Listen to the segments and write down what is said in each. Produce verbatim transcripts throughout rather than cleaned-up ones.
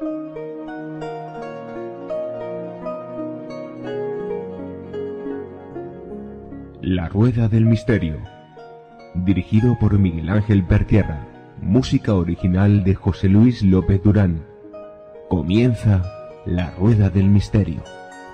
La Rueda del Misterio, dirigido por Miguel Ángel Pertierra, música original de José Luis López Durán. Comienza La Rueda del Misterio.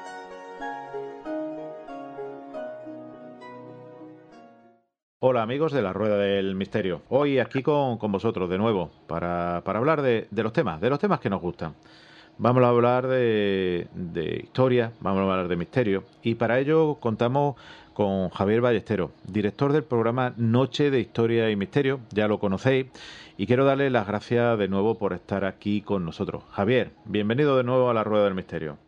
Hola amigos de La Rueda del Misterio, hoy aquí con, con vosotros de nuevo para, para hablar de, de los temas, de los temas que nos gustan. Vamos a hablar de, de historia, vamos a hablar de misterio y para ello contamos con Javier Ballesteros, director del programa Noche de Historia y Misterio, ya lo conocéis y quiero darle las gracias de nuevo por estar aquí con nosotros. Javier, bienvenido de nuevo a La Rueda del Misterio.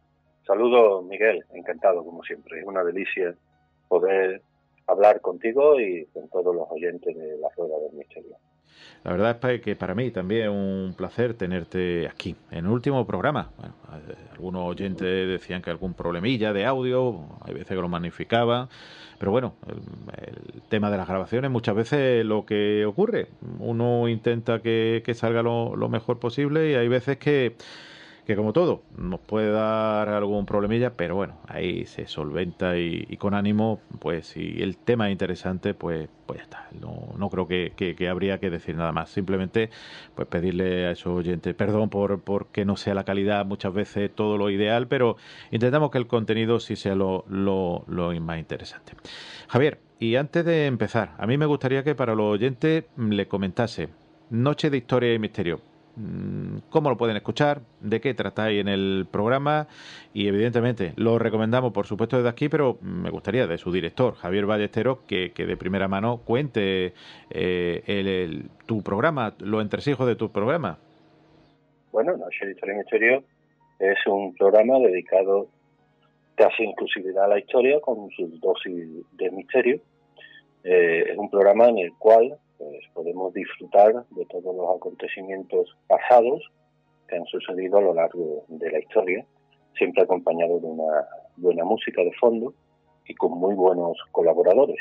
Saludos Miguel, encantado como siempre, es una delicia poder hablar contigo y con todos los oyentes de La Rueda del Misterio. La verdad es que para mí también es un placer tenerte aquí, en el último programa. Bueno, algunos oyentes decían que algún problemilla de audio, hay veces que lo magnificaban, pero bueno, el, el tema de las grabaciones muchas veces lo que ocurre, uno intenta que, que salga lo, lo mejor posible y hay veces que, que como todo, nos puede dar algún problemilla, pero bueno, ahí se solventa y, y con ánimo, pues si el tema es interesante, pues, pues ya está. No, no creo que, que, que habría que decir nada más. Simplemente pues pedirle a esos oyentes perdón por, por que no sea la calidad muchas veces todo lo ideal, pero intentamos que el contenido sí sea lo, lo, lo más interesante. Javier, y antes de empezar, a mí me gustaría que para los oyentes le comentase Noche de Historia y Misterio. ¿Cómo lo pueden escuchar? ¿De qué tratáis en el programa? Y evidentemente lo recomendamos por supuesto desde aquí, pero me gustaría de su director, Javier Ballesteros, que, que de primera mano cuente eh, el, el, tu programa, los entresijos de tu programa. Bueno, Noche de Historia y Misterio es un programa dedicado casi exclusividad a la historia con sus dosis de misterio. Eh, es un programa en el cual pues, podemos disfrutar de todos los acontecimientos pasados que han sucedido a lo largo de la historia, siempre acompañado de una buena música de fondo y con muy buenos colaboradores.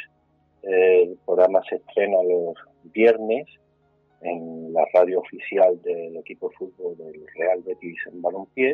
Eh, el programa se estrena los viernes en la radio oficial del equipo de fútbol del Real Betis en balompiés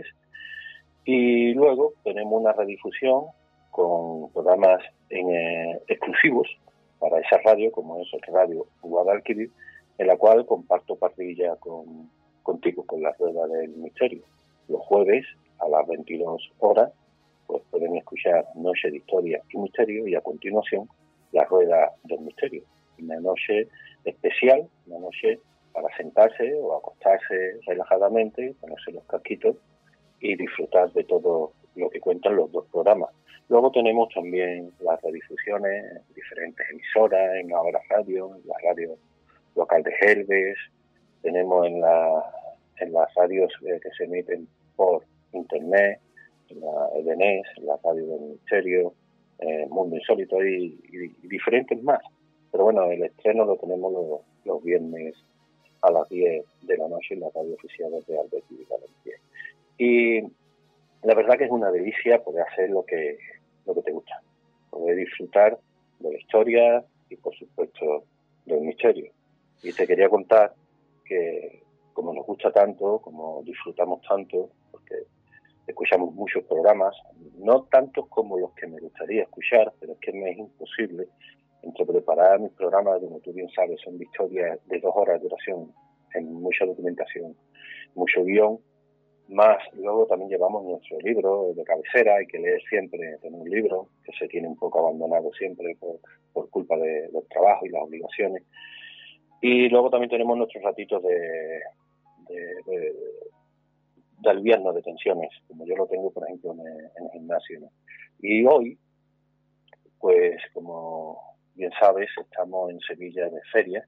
y luego tenemos una redifusión con programas en, eh, exclusivos para esa radio, como es el Radio Guadalquivir, en la cual comparto parrilla con, contigo, con La Rueda del Misterio. Los jueves, a las veintidós horas, pues pueden escuchar Noche de Historia y Misterio y a continuación La Rueda del Misterio. Una noche especial, una noche para sentarse o acostarse relajadamente, ponerse los casquitos y disfrutar de todo lo que cuentan los dos programas. Luego tenemos también las redifusiones en diferentes emisoras, en la Hora Radio, en la radio local de Gelbes, tenemos en, la, en las radios eh, que se emiten por internet, en la Edenés, en la Radio del Misterio, eh, Mundo Insólito y, y, y diferentes más. Pero bueno, el estreno lo tenemos los, los viernes a las diez de la noche en la radio oficial de Real Betis de Balompié. Y la verdad que es una delicia poder hacer lo que lo que te gusta, poder disfrutar de la historia y por supuesto del misterio. Y te quería contar que como nos gusta tanto, como disfrutamos tanto, porque escuchamos muchos programas, no tantos como los que me gustaría escuchar, pero es que me es imposible entre preparar mis programas, como tú bien sabes, son de historias de dos horas de duración, en mucha documentación, mucho guión, más luego también llevamos nuestro libro de cabecera, hay que leer siempre, tener un libro que se tiene un poco abandonado siempre por, por culpa de, del trabajo y las obligaciones. Y luego también tenemos nuestros ratitos de, de, de, de aliviarnos de tensiones, como yo lo tengo, por ejemplo, en el, en el gimnasio, ¿no? Y hoy, pues como bien sabes, estamos en Sevilla de feria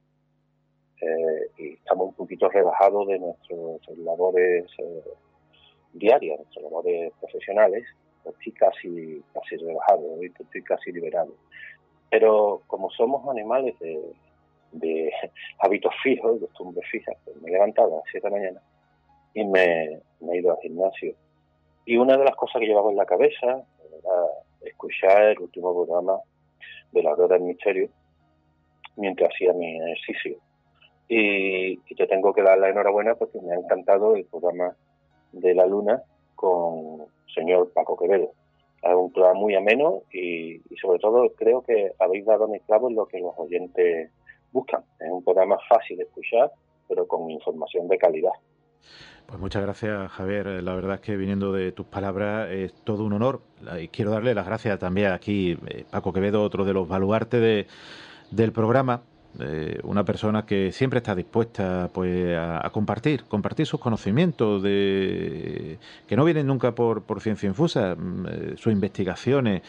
eh, y estamos un poquito rebajados de nuestras labores eh, diarias, nuestras labores profesionales. Pues estoy casi, casi relajado, estoy casi liberado. Pero como somos animales de, de hábitos fijos, de costumbres fijas, pues me he levantado a las siete de la mañana y me, me he ido al gimnasio. Y una de las cosas que llevaba en la cabeza era escuchar el último programa de La Rueda del Misterio mientras hacía mi ejercicio. Y, y te tengo que dar la enhorabuena porque me ha encantado el programa de la Luna con el señor Paco Quevedo. Es un programa muy ameno y, y sobre todo creo que habéis dado en el clavo en lo que los oyentes buscan. Es un programa fácil de escuchar, pero con información de calidad. Pues muchas gracias, Javier. La verdad es que viniendo de tus palabras es todo un honor. Y quiero darle las gracias también aquí, eh, Paco Quevedo, otro de los baluartes de, del programa. Eh, una persona que siempre está dispuesta pues a, a compartir, compartir sus conocimientos, de que no vienen nunca por, por ciencia infusa, eh, sus investigaciones.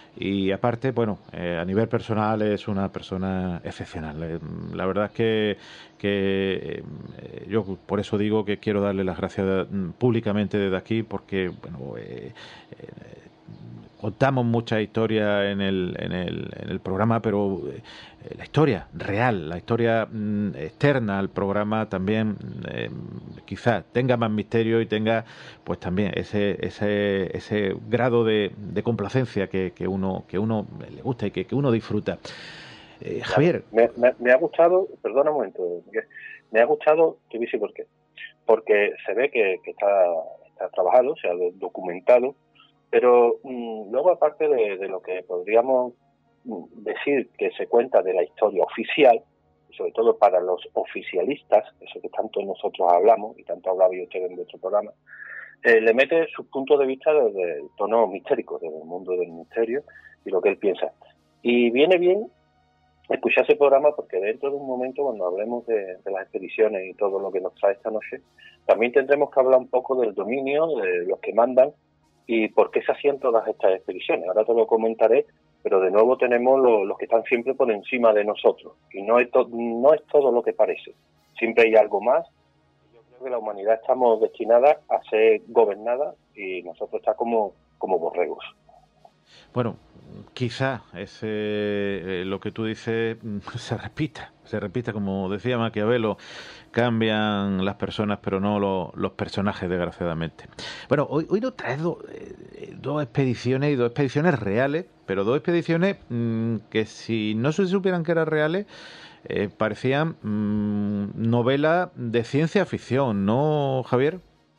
Y aparte, bueno, eh, a nivel personal es una persona excepcional. Eh, la verdad es que, que eh, yo por eso digo que quiero darle las gracias mm, públicamente desde aquí, porque, bueno, eh, eh, contamos muchas historias en el, en el, en el programa, pero eh, la historia real, la historia mm, externa al programa también eh, quizás tenga más misterio y tenga pues también ese ese ese grado de, de complacencia que, que uno que uno le gusta y que, que uno disfruta. Eh, Javier. Me, me, me ha gustado, perdona un momento, me ha gustado, te voy a decir por qué. Porque se ve que, que está, está trabajado, se ha documentado, pero mmm, luego aparte de, de lo que podríamos decir que se cuenta de la historia oficial, sobre todo para los oficialistas, eso que tanto nosotros hablamos y tanto hablaba yo usted en vuestro programa, eh, le mete sus puntos de vista desde el tono mistérico, desde el mundo del misterio y lo que él piensa. Y viene bien escuchar ese programa porque dentro de un momento, cuando hablemos de, de las expediciones y todo lo que nos trae esta noche, también tendremos que hablar un poco del dominio, de los que mandan y por qué se hacían todas estas expediciones. Ahora te lo comentaré, pero de nuevo tenemos lo, los que están siempre por encima de nosotros. Y no es, to, no es todo lo que parece. Siempre hay algo más. Yo creo que la humanidad estamos destinada a ser gobernada y nosotros está como, como borregos. Bueno, quizá ese, eh, lo que tú dices se repita, se repita, como decía Maquiavelo, cambian las personas pero no lo, los personajes, desgraciadamente. Bueno, hoy, hoy nos traes do, eh, dos expediciones y dos expediciones reales, pero dos expediciones mmm, que si no se supieran que eran reales, eh, parecían mmm, novelas de ciencia ficción, ¿no, Javier?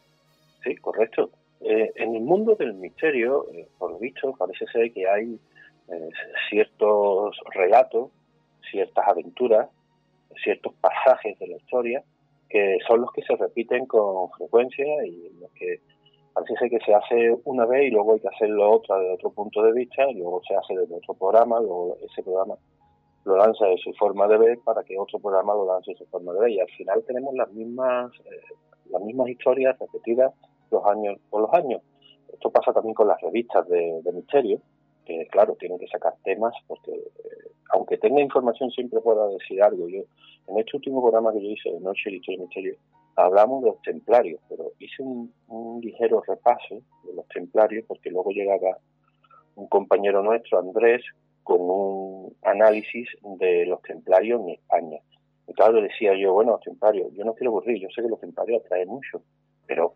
Sí, correcto. Eh, en el mundo del misterio, eh, por lo visto, parece ser que hay eh, ciertos relatos, ciertas aventuras, ciertos pasajes de la historia que son los que se repiten con frecuencia y los que parece ser que se hace una vez y luego hay que hacerlo otra desde otro punto de vista, y luego se hace desde otro programa, luego ese programa lo lanza de su forma de ver para que otro programa lo lance de su forma de ver, y al final tenemos las mismas eh, las mismas historias repetidas los años por los años. Esto pasa también con las revistas de, de misterio, que claro, tienen que sacar temas porque eh, aunque tenga información siempre pueda decir algo. Yo en este último programa que yo hice de Noche de Historia y Misterio hablamos de los templarios, pero hice un, un ligero repaso de los templarios porque luego llegaba un compañero nuestro, Andrés, con un análisis de los templarios en España. Y claro, le decía yo, bueno, los templarios, yo no quiero aburrir, yo sé que los templarios atraen mucho, pero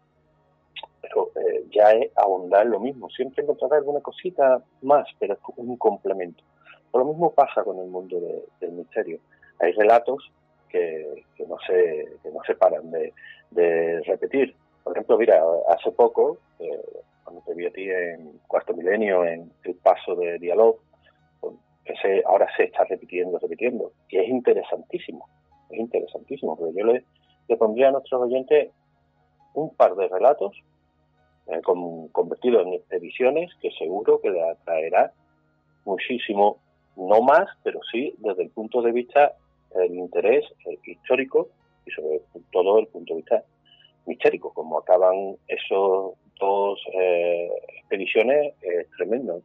pero eh, ya es ahondar lo mismo. Siempre encontrará alguna cosita más, pero es un complemento. Lo mismo pasa con el mundo de, del misterio. Hay relatos que, que no se que no se paran de, de repetir. Por ejemplo, mira, hace poco, eh, cuando te vi a ti en Cuarto Milenio, en el paso de Dialog, pues, ese ahora se está repitiendo, repitiendo. Y es interesantísimo, es interesantísimo, porque yo le, le pondría a nuestros oyentes un par de relatos eh, con, convertidos en expediciones que seguro que le atraerá muchísimo, no más, pero sí desde el punto de vista del interés eh, histórico y sobre todo el punto de vista mistérico. Como acaban esos dos eh, expediciones, es eh, tremendo.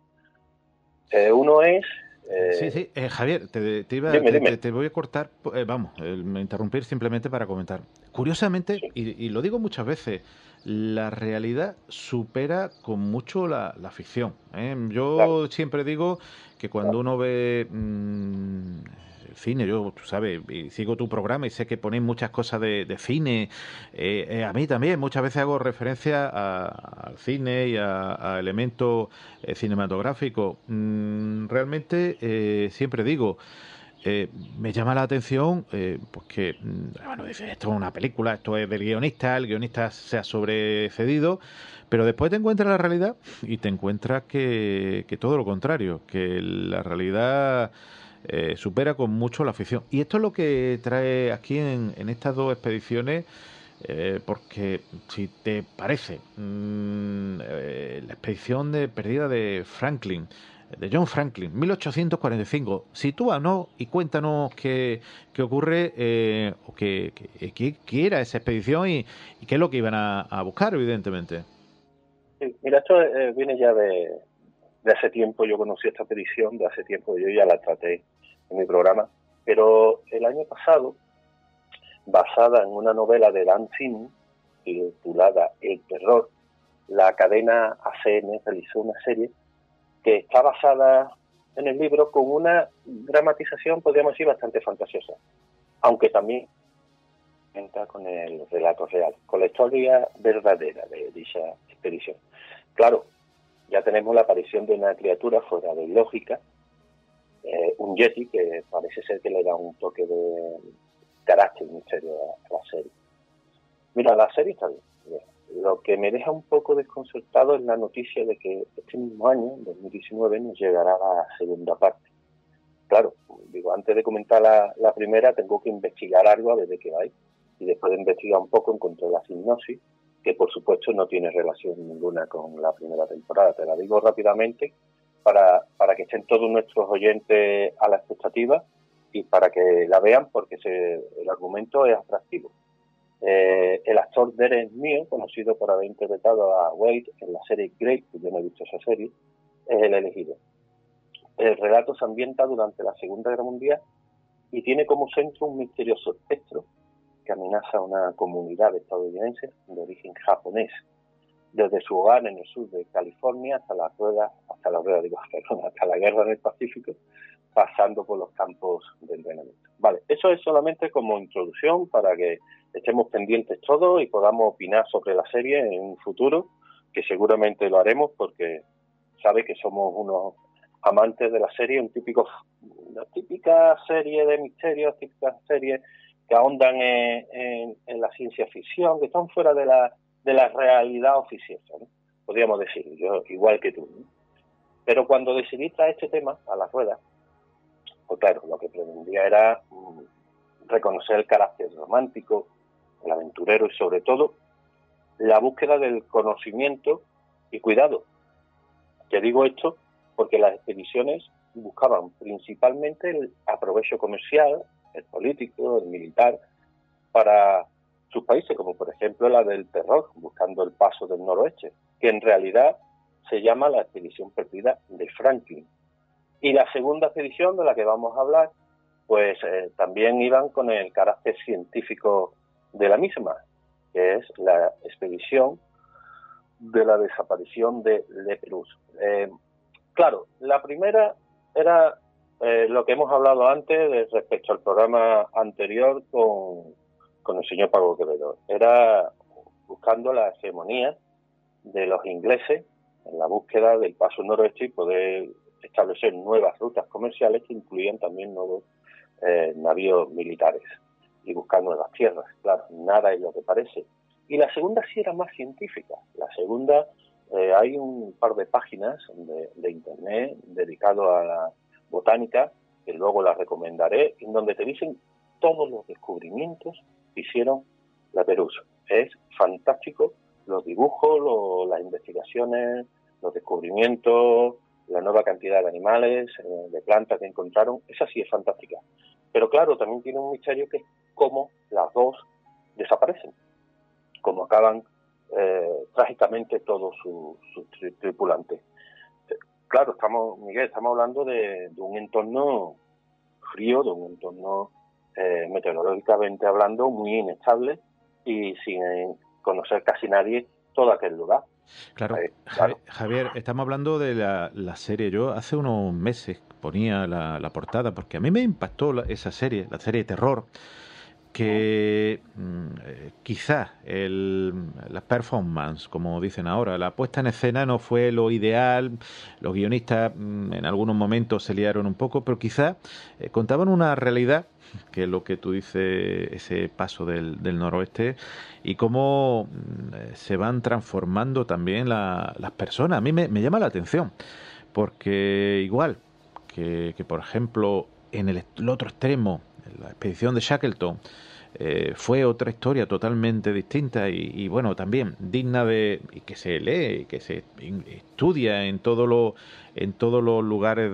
Eh, uno es... Eh, sí, sí, eh, Javier, te, te, iba, dime, te, dime. te, te voy a cortar, eh, vamos, eh, me interrumpir simplemente para comentar. Curiosamente, sí. y, y lo digo muchas veces, la realidad supera con mucho la, la ficción. ¿eh? Yo claro. siempre digo que cuando claro. uno ve mmm, el cine, yo, tú sabes, y sigo tu programa y sé que ponéis muchas cosas de, de cine, eh, eh, a mí también muchas veces hago referencia a, al cine y a, a elementos eh, cinematográficos. Mm, realmente, eh, siempre digo, eh, me llama la atención eh, pues que, bueno, dice, esto es una película, esto es del guionista, el guionista se ha sobrecedido, pero después te encuentras la realidad y te encuentras que, que todo lo contrario, que la realidad eh, supera con mucho la ficción. Y esto es lo que trae aquí en, en estas dos expediciones. Eh, porque si te parece mmm, eh, la expedición de perdida de Franklin, de John Franklin, mil ochocientos cuarenta y cinco, sitúanos y cuéntanos qué, qué ocurre eh, o qué, qué, qué, qué era esa expedición y, y qué es lo que iban a, a buscar, evidentemente. Sí, mira, esto eh, viene ya de, de hace tiempo. Yo conocí esta expedición de hace tiempo, yo ya la traté en mi programa, pero el año pasado, basada en una novela de Dan Simmons titulada El Terror, la cadena A C N realizó una serie que está basada en el libro con una dramatización, podríamos decir, bastante fantasiosa, aunque también cuenta con el relato real, con la historia verdadera de dicha expedición. Claro, ya tenemos la aparición de una criatura fuera de lógica, eh, un yeti que parece ser que le da un toque de carácter y misterio a la serie. Mira, la serie está bien, bien. Lo que me deja un poco desconcertado es la noticia de que este mismo año, dos mil diecinueve, nos llegará la segunda parte. Claro, digo, antes de comentar la, la primera, tengo que investigar algo a ver de qué va. Y después de investigar un poco, encontré la sinopsis, que por supuesto no tiene relación ninguna con la primera temporada. Te la digo rápidamente para, para que estén todos nuestros oyentes a la expectativa y para que la vean, porque se, el argumento es atractivo. Eh, el actor Derek Mears, conocido por haber interpretado a Wade en la serie Grey, que yo no he visto esa serie, es el elegido. El relato se ambienta durante la Segunda Guerra Mundial y tiene como centro un misterioso espectro que amenaza a una comunidad estadounidense de origen japonés, desde su hogar en el sur de California hasta la rueda, hasta la rueda, digo, perdón, hasta la guerra del Pacífico, pasando por los campos de entrenamiento. Vale, eso es solamente como introducción para que estemos pendientes todos y podamos opinar sobre la serie en un futuro, que seguramente lo haremos porque sabe que somos unos amantes de la serie, un típico, una típica serie de misterios, típica serie que ahondan en, en, en la ciencia ficción, que están fuera de la, de la realidad oficiosa, ¿no? Podríamos decir, yo igual que tú, ¿no? Pero cuando decidí traer este tema a la rueda, pues claro, lo que pretendía era mmm, reconocer el carácter romántico, el aventurero y sobre todo la búsqueda del conocimiento y cuidado. Te digo esto porque las expediciones buscaban principalmente el aprovecho comercial, el político, el militar, para sus países, como por ejemplo la del Terror, buscando el paso del noroeste, que en realidad se llama la expedición perdida de Franklin. Y la segunda expedición de la que vamos a hablar, pues eh, también iban con el carácter científico de la misma, que es la expedición de la desaparición de Lepus. Eh, claro, la primera era eh, lo que hemos hablado antes de, respecto al programa anterior con, con el señor Paco Quevedo. Era buscando la hegemonía de los ingleses en la búsqueda del paso noroeste y poder establecer nuevas rutas comerciales que incluían también nuevos eh, navíos militares y buscar nuevas tierras. Claro, nada es lo que parece. Y la segunda sí era más científica. La segunda, eh, hay un par de páginas de, de internet dedicado a la botánica, que luego las recomendaré, en donde te dicen todos los descubrimientos que hicieron la Perouse. Es fantástico los dibujos, lo, las investigaciones, los descubrimientos, la nueva cantidad de animales, eh, de plantas que encontraron. Esa sí es fantástica. Pero claro, también tiene un misterio que es cómo las dos desaparecen, cómo acaban eh, trágicamente todos sus su tri tripulantes. Claro, estamos, Miguel, estamos hablando de, de un entorno frío, de un entorno eh, meteorológicamente hablando muy inestable y sin eh, conocer casi nadie todo aquel lugar. Claro, eh, claro. Javier, estamos hablando de la, la serie. Yo hace unos meses ponía la, la portada porque a mí me impactó la, esa serie, la serie de terror. que eh, quizás el, la performance, como dicen ahora, la puesta en escena no fue lo ideal, los guionistas mm, en algunos momentos se liaron un poco, pero quizás eh, contaban una realidad, que es lo que tú dices, ese paso del, del noroeste, y cómo mm, se van transformando también la, las personas. A mí me, me llama la atención, porque igual que, que por ejemplo, en el, el otro extremo, la expedición de Shackleton, eh, fue otra historia totalmente distinta y, y bueno, también digna de y que se lee y que se in, estudia en todos los en todos los lugares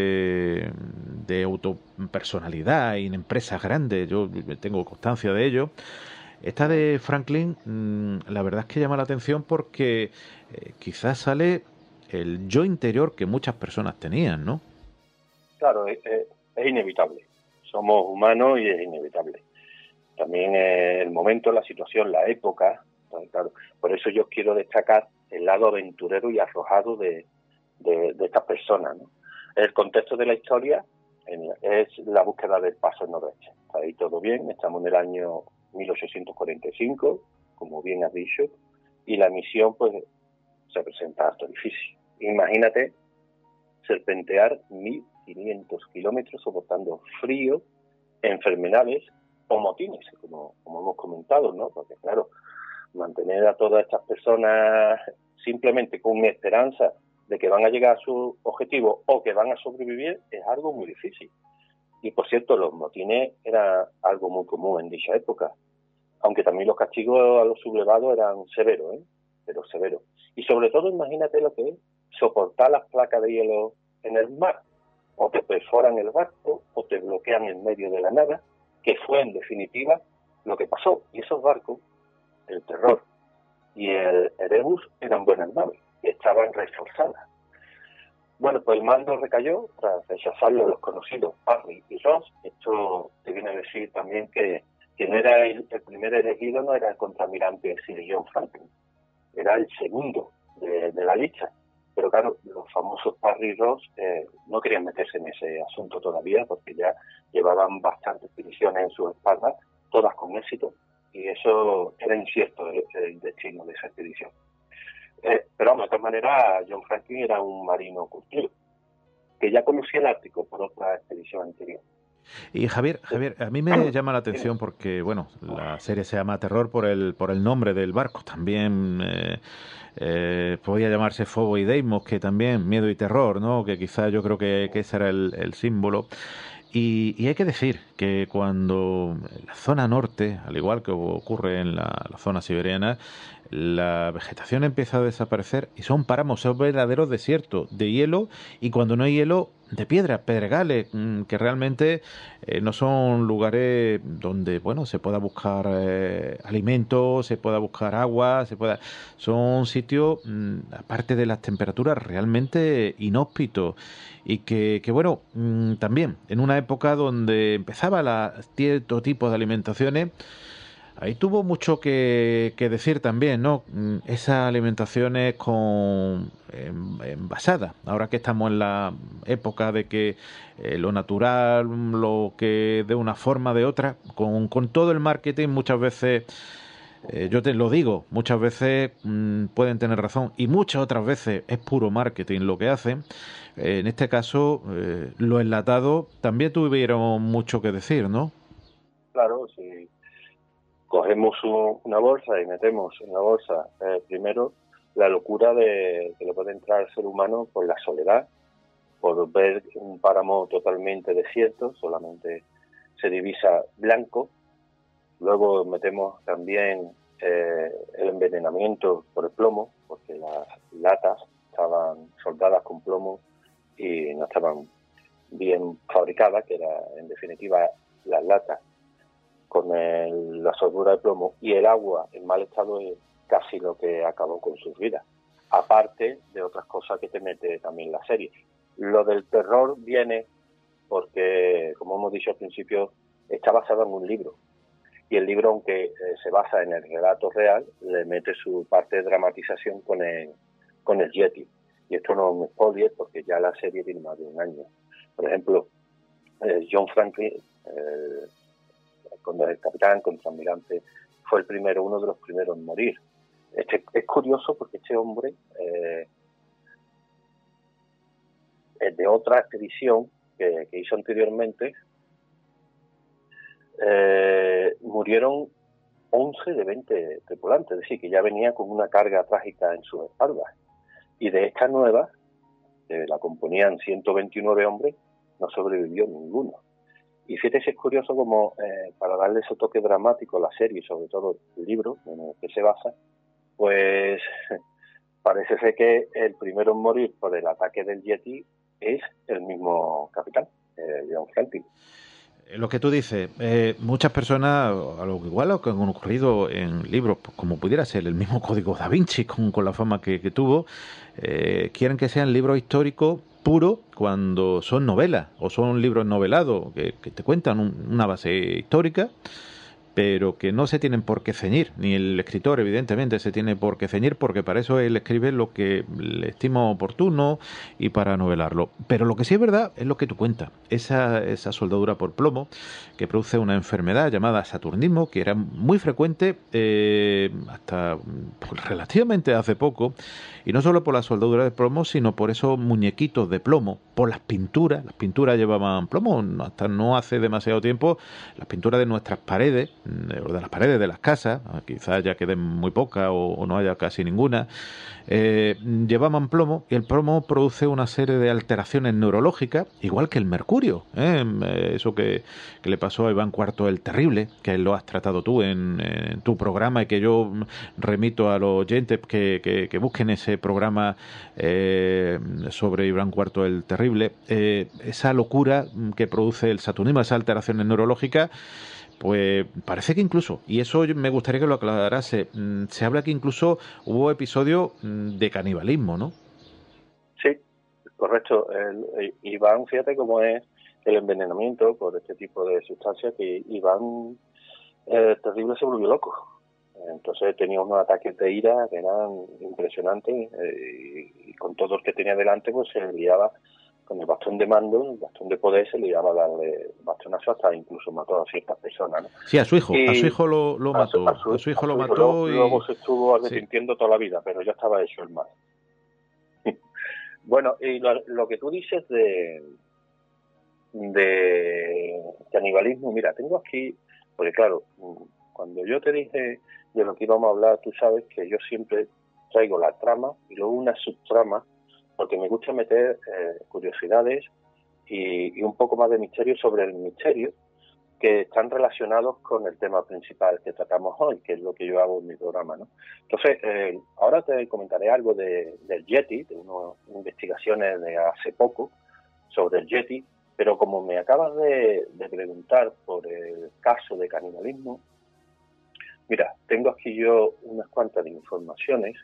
de, de autopersonalidad y en empresas grandes. Yo tengo constancia de ello. Esta de Franklin, mmm, la verdad es que llama la atención porque eh, quizás sale el yo interior que muchas personas tenían, ¿no? Claro, es, es inevitable. Somos humanos y es inevitable. También eh, el momento, la situación, la época. Claro, por eso yo quiero destacar el lado aventurero y arrojado de, de, de estas personas, ¿no? El contexto de la historia en, es la búsqueda del paso noroeste. Está ahí todo bien, estamos en el año mil ochocientos cuarenta y cinco, como bien has dicho, y la misión pues se presenta harto difícil. Imagínate serpentear mil quinientos kilómetros soportando frío, enfermedades o motines, como, como hemos comentado, ¿no? Porque claro, mantener a todas estas personas simplemente con esperanza de que van a llegar a su objetivo o que van a sobrevivir es algo muy difícil. Y por cierto, los motines eran algo muy común en dicha época, aunque también los castigos a los sublevados eran severos, ¿eh? Pero severos. Y sobre todo, imagínate lo que es soportar las placas de hielo en el mar. O te perforan el barco, o te bloquean en medio de la nada, que fue en definitiva lo que pasó. Y esos barcos, el Terror y el Erebus, eran buenas naves, y estaban reforzadas. Bueno, pues el mando recayó tras rechazarlo los conocidos Parry y Ross. Esto te viene a decir también que quien era el, el primer elegido no era el contraalmirante Sir John Franklin, era el segundo de, de la lista. Pero claro, los famosos Parry y Ross eh, no querían meterse en ese asunto todavía porque ya llevaban bastantes expediciones en sus espaldas, todas con éxito, y eso era incierto el, el destino de esa expedición. Eh, pero vamos, de todas maneras, John Franklin era un marino curtido, que ya conocía el Ártico por otra expedición anterior. Y Javier, Javier, a mí me llama la atención porque, bueno, la serie se llama Terror por el por el nombre del barco. También eh, eh, podía llamarse Fobo y Deimos, que también miedo y terror, ¿no? Que quizás yo creo que, que ese era el, el símbolo. Y, y hay que decir que cuando en la zona norte, al igual que ocurre en la, la zona siberiana, la vegetación empieza a desaparecer y son páramos, son verdaderos desiertos de hielo, y cuando no hay hielo, de piedra, pedregales, que realmente eh, no son lugares donde, bueno, se pueda buscar eh, alimentos, se pueda buscar agua, se pueda... Son sitios, mmm, aparte de las temperaturas, realmente inhóspitos. Y que, que bueno, mmm, también en una época donde empezaba la, cierto tipo de alimentaciones, ahí tuvo mucho que, que decir también, ¿no? Esas alimentaciones con envasadas. Ahora que estamos en la época de que eh, lo natural, lo que de una forma de otra, con, con todo el marketing muchas veces, eh, yo te lo digo, muchas veces mmm, pueden tener razón y muchas otras veces es puro marketing lo que hacen. Eh, en este caso, eh, los enlatados también tuvieron mucho que decir, ¿no? Claro, sí. Cogemos un, una bolsa y metemos en la bolsa eh, primero la locura de que le puede entrar al ser humano por la soledad, por ver un páramo totalmente desierto, solamente se divisa blanco. Luego metemos también eh, el envenenamiento por el plomo, porque las latas estaban soldadas con plomo y no estaban bien fabricadas, que era en definitiva las latas con el, la soldadura de plomo, y el agua en mal estado es casi lo que acabó con sus vidas, aparte de otras cosas que te mete también la serie. Lo del terror viene porque, como hemos dicho al principio, está basado en un libro, y el libro, aunque eh, se basa en el relato real, le mete su parte de dramatización con el, con el Yeti, y esto no es un spoiler porque ya la serie tiene más de un año. Por ejemplo, eh, John Franklin, eh, cuando el capitán, contraalmirante, fue el primero, uno de los primeros en morir. Este, es curioso porque este hombre eh, es de otra expedición que, que hizo anteriormente. Eh, murieron once de veinte tripulantes, es decir, que ya venía con una carga trágica en sus espaldas. Y de esta nueva, que la componían ciento veintinueve hombres, no sobrevivió ninguno. Y fíjate si es curioso como, eh, para darle ese toque dramático a la serie, y sobre todo el libro en el que se basa, pues parece ser que el primero en morir por el ataque del Yeti es el mismo capitán, eh, John Franklin. Lo que tú dices, eh, muchas personas, a lo igual lo que han ocurrido en libros, pues como pudiera ser el mismo Código Da Vinci, con, con la fama que, que tuvo, eh, quieren que sean libros históricos puros cuando son novelas, o son libros novelados, que, que te cuentan un, una base histórica, pero que no se tienen por qué ceñir, ni el escritor evidentemente se tiene por qué ceñir, porque para eso él escribe lo que le estima oportuno y para novelarlo. Pero lo que sí es verdad es lo que tú cuentas, esa, esa soldadura por plomo que produce una enfermedad llamada saturnismo, que era muy frecuente eh, hasta pues, relativamente hace poco, y no solo por la soldadura de plomo, sino por esos muñequitos de plomo, por las pinturas. Las pinturas llevaban plomo, hasta no hace demasiado tiempo, las pinturas de nuestras paredes, o de las paredes de las casas, quizás ya queden muy pocas o, o no haya casi ninguna, eh, llevaban plomo, y el plomo produce una serie de alteraciones neurológicas, igual que el mercurio, ¿eh? Eso que, que le pasó a Iván cuarto el Terrible, que lo has tratado tú en, en tu programa, y que yo remito a los oyentes que, que, que busquen ese programa eh, sobre Iván cuarto el Terrible. Eh, esa locura que produce el saturnismo, esas alteraciones neurológicas, pues parece que incluso, y eso me gustaría que lo aclarase, se habla que incluso hubo episodios de canibalismo, ¿no? Sí, correcto. El, el, Iván, fíjate cómo es el envenenamiento por este tipo de sustancias, que Iván eh, Terrible se volvió loco. Entonces tenía unos ataques de ira que eran impresionantes, eh, y, y con todo el que tenía delante pues se liaba con el bastón de mando, el bastón de poder, se le iba a darle bastonazo, hasta incluso mató a ciertas personas, ¿no? Sí, a su hijo, y a su hijo lo, lo mató, a su, a su, a su hijo a lo su mató luego, y... luego se estuvo arrepintiendo sí. toda la vida, pero ya estaba hecho el mal. Bueno, y lo, lo que tú dices de de canibalismo, mira, tengo aquí, porque claro, cuando yo te dije de lo que íbamos a hablar, tú sabes que yo siempre traigo la trama y luego una subtrama, porque me gusta meter eh, curiosidades y, y un poco más de misterio sobre el misterio, que están relacionados con el tema principal que tratamos hoy, que es lo que yo hago en mi programa, ¿no? Entonces, eh, ahora te comentaré algo de, del Yeti, de unas investigaciones de hace poco sobre el Yeti, pero como me acabas de, de preguntar por el caso de canibalismo, mira, tengo aquí yo unas cuantas informaciones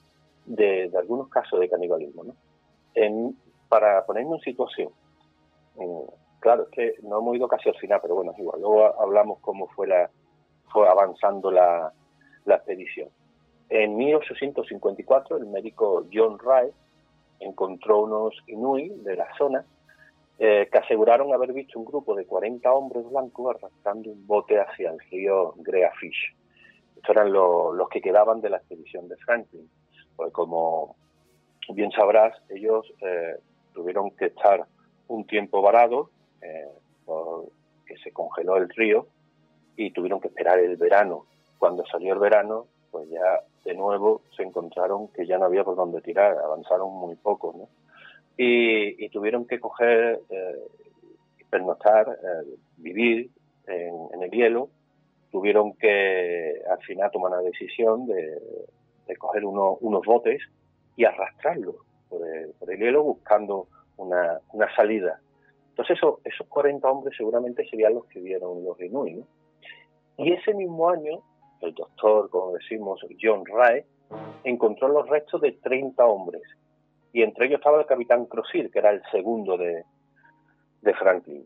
de, de algunos casos de canibalismo, ¿no? En, para ponerme en situación, en, claro, es que no hemos ido casi al final, pero bueno, es igual, luego hablamos cómo fue, la, fue avanzando la, la expedición. En mil ochocientos cincuenta y cuatro, el médico John Rae encontró unos inuit de la zona eh, que aseguraron haber visto un grupo de cuarenta hombres blancos arrastrando un bote hacia el río Great Fish. Estos eran los, los que quedaban de la expedición de Franklin. Pues como bien sabrás, ellos eh, tuvieron que estar un tiempo varados, eh, porque se congeló el río, y tuvieron que esperar el verano. Cuando salió el verano, pues ya de nuevo se encontraron que ya no había por dónde tirar, avanzaron muy poco, ¿no? Y, y tuvieron que coger, eh, pernoctar, eh, vivir en, en el hielo. Tuvieron que al final tomar la decisión de, de coger uno, unos botes y arrastrarlos por el, por el hielo buscando una, una salida. Entonces eso, esos cuarenta hombres seguramente serían los que vieron los inuit, ¿no? Y ese mismo año, el doctor, como decimos, John Rae, encontró los restos de treinta hombres. Y entre ellos estaba el capitán Crozier, que era el segundo de, de Franklin.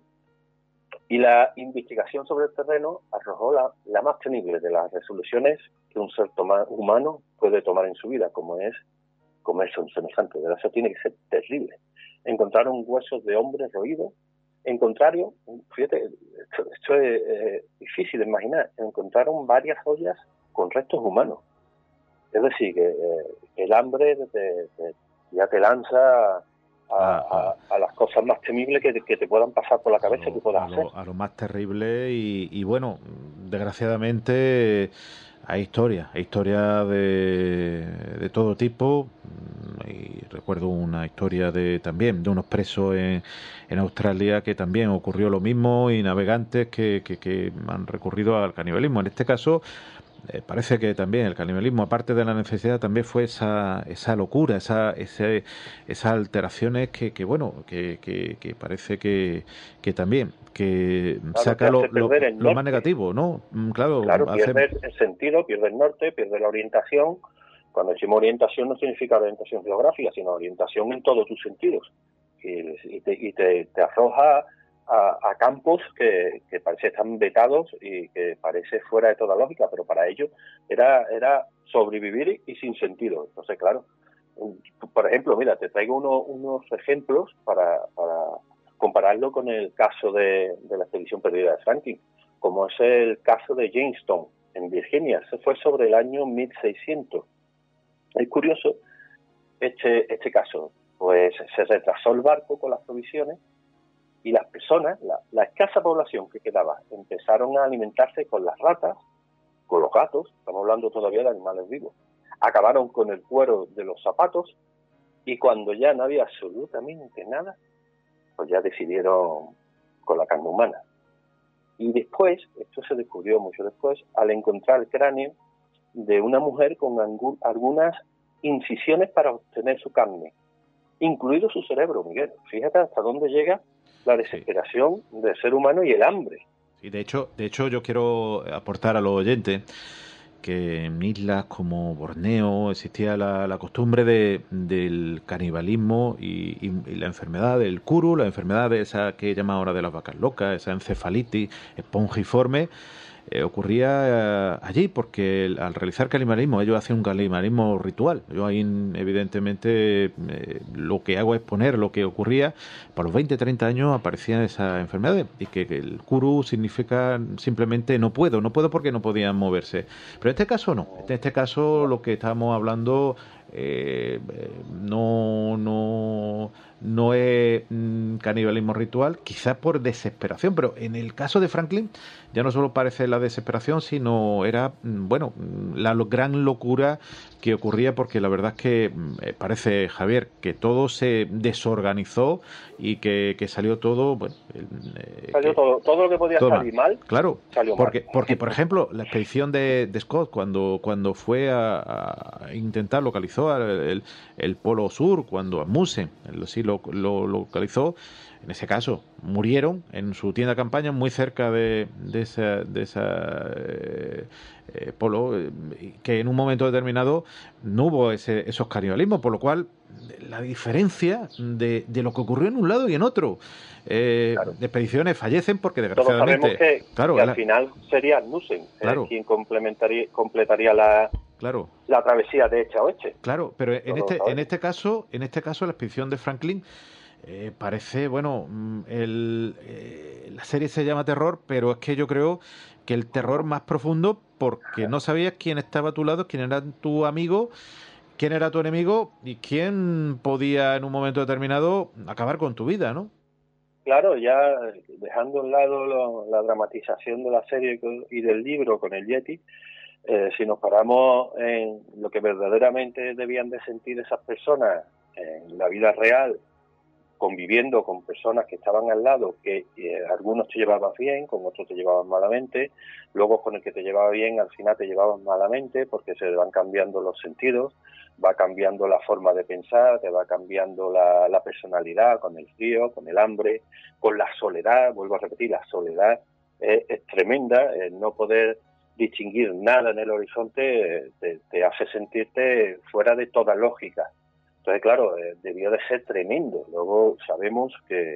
Y la investigación sobre el terreno arrojó la, la más temible de las resoluciones que un ser toma, humano puede tomar en su vida, como es comerse un semejante. De eso tiene que ser terrible. Encontraron huesos de hombres roídos, encontraron, fíjate, esto, esto es eh, difícil de imaginar, encontraron varias joyas con restos humanos. Es decir, que eh, el hambre te, te, ya te lanza a, a, a las cosas más temibles que te, que te puedan pasar por la cabeza, lo, que puedas a hacer. lo, a lo más terrible y, y bueno, desgraciadamente hay historias, hay historias de, de todo tipo. Y recuerdo una historia de también de unos presos en, en Australia que también ocurrió lo mismo y navegantes que, que, que han recurrido al canibalismo. En este caso eh, parece que también el canibalismo, aparte de la necesidad, también fue esa esa locura, esa ese, esas alteraciones que, que bueno, que, que, que parece que, que también que Claro, saca lo, lo, lo más norte. negativo, ¿no? Claro, claro hace... pierdes el sentido, pierdes el norte, pierdes la orientación. Cuando decimos orientación no significa orientación geográfica, sino orientación en todos tus sentidos. Y, y, te, y te, te arroja a, a campos que, que parece están vetados y que parece fuera de toda lógica, pero para ellos era, era sobrevivir y sin sentido. Entonces, claro, por ejemplo, mira, te traigo uno, unos ejemplos para, para compararlo con el caso de, de la expedición perdida de Franklin, como es el caso de Jamestown, en Virginia. Se fue sobre el año mil seiscientos. Es curioso este, este caso, pues se retrasó el barco con las provisiones y las personas, la, la escasa población que quedaba, empezaron a alimentarse con las ratas, con los gatos, estamos hablando todavía de animales vivos, acabaron con el cuero de los zapatos y cuando ya no había absolutamente nada, pues ya decidieron con la carne humana. Y después, esto se descubrió mucho después, al encontrar el cráneo de una mujer con algunas incisiones para obtener su carne, incluido su cerebro, Miguel. Fíjate hasta dónde llega la desesperación sí. del ser humano y el hambre. Y de hecho, de hecho yo quiero aportar a los oyentes que en islas como Borneo existía la, la costumbre de, del canibalismo y, y, y la enfermedad del kuru, la enfermedad de esa que llaman ahora de las vacas locas, esa encefalitis espongiforme, eh, ocurría eh, allí porque el, al realizar canibalismo ellos hacen un canibalismo ritual. Yo ahí evidentemente eh, lo que hago es poner lo que ocurría. Para los veinte, treinta años aparecían esas enfermedades y que, que el kuru significa simplemente no puedo, no puedo porque no podían moverse. Pero en este caso no, en este caso lo que estamos hablando eh, no, no, no es mm, canibalismo ritual, quizás por desesperación, pero en el caso de Franklin ya no solo parece la desesperación, sino era, bueno, la lo, gran locura que ocurría, porque la verdad es que eh, parece, Javier, que todo se desorganizó y que, que salió todo, bueno, eh, salió que, todo, todo lo que podía todo salir mal, mal claro, salió porque, mal. porque por ejemplo, la expedición de, de Scott, cuando, cuando fue a, a intentar localizó el, el, el polo sur, cuando Amundsen sí lo, lo localizó, en ese caso murieron en su tienda de campaña muy cerca de, de esa, de esa eh, eh, polo, eh, que en un momento determinado no hubo ese, esos canibalismos, por lo cual la diferencia de, de lo que ocurrió en un lado y en otro. Eh, claro. De expediciones fallecen porque desgraciadamente... Todos sabemos que, claro, que al la, final sería Amundsen claro. eh, quien complementaría, completaría la... Claro. La travesía de este a oeste. Claro, pero en este, en este caso, en este caso la expedición de Franklin eh, parece, bueno, el, eh, la serie se llama Terror, pero es que yo creo que el terror más profundo, porque no sabías quién estaba a tu lado, quién era tu amigo, quién era tu enemigo y quién podía en un momento determinado acabar con tu vida, ¿no? Claro, ya dejando a un lado lo, la dramatización de la serie y del libro con el Yeti, Eh, si nos paramos en lo que verdaderamente debían de sentir esas personas en la vida real, conviviendo con personas que estaban al lado, que eh, algunos te llevaban bien, con otros te llevaban malamente, luego con el que te llevaba bien al final te llevaban malamente porque se van cambiando los sentidos, va cambiando la forma de pensar, te va cambiando la, la personalidad con el frío, con el hambre, con la soledad. Vuelvo a repetir, la soledad es, es tremenda, el no poder distinguir nada en el horizonte te, te hace sentirte fuera de toda lógica. Entonces, claro, eh, debió de ser tremendo. Luego sabemos que,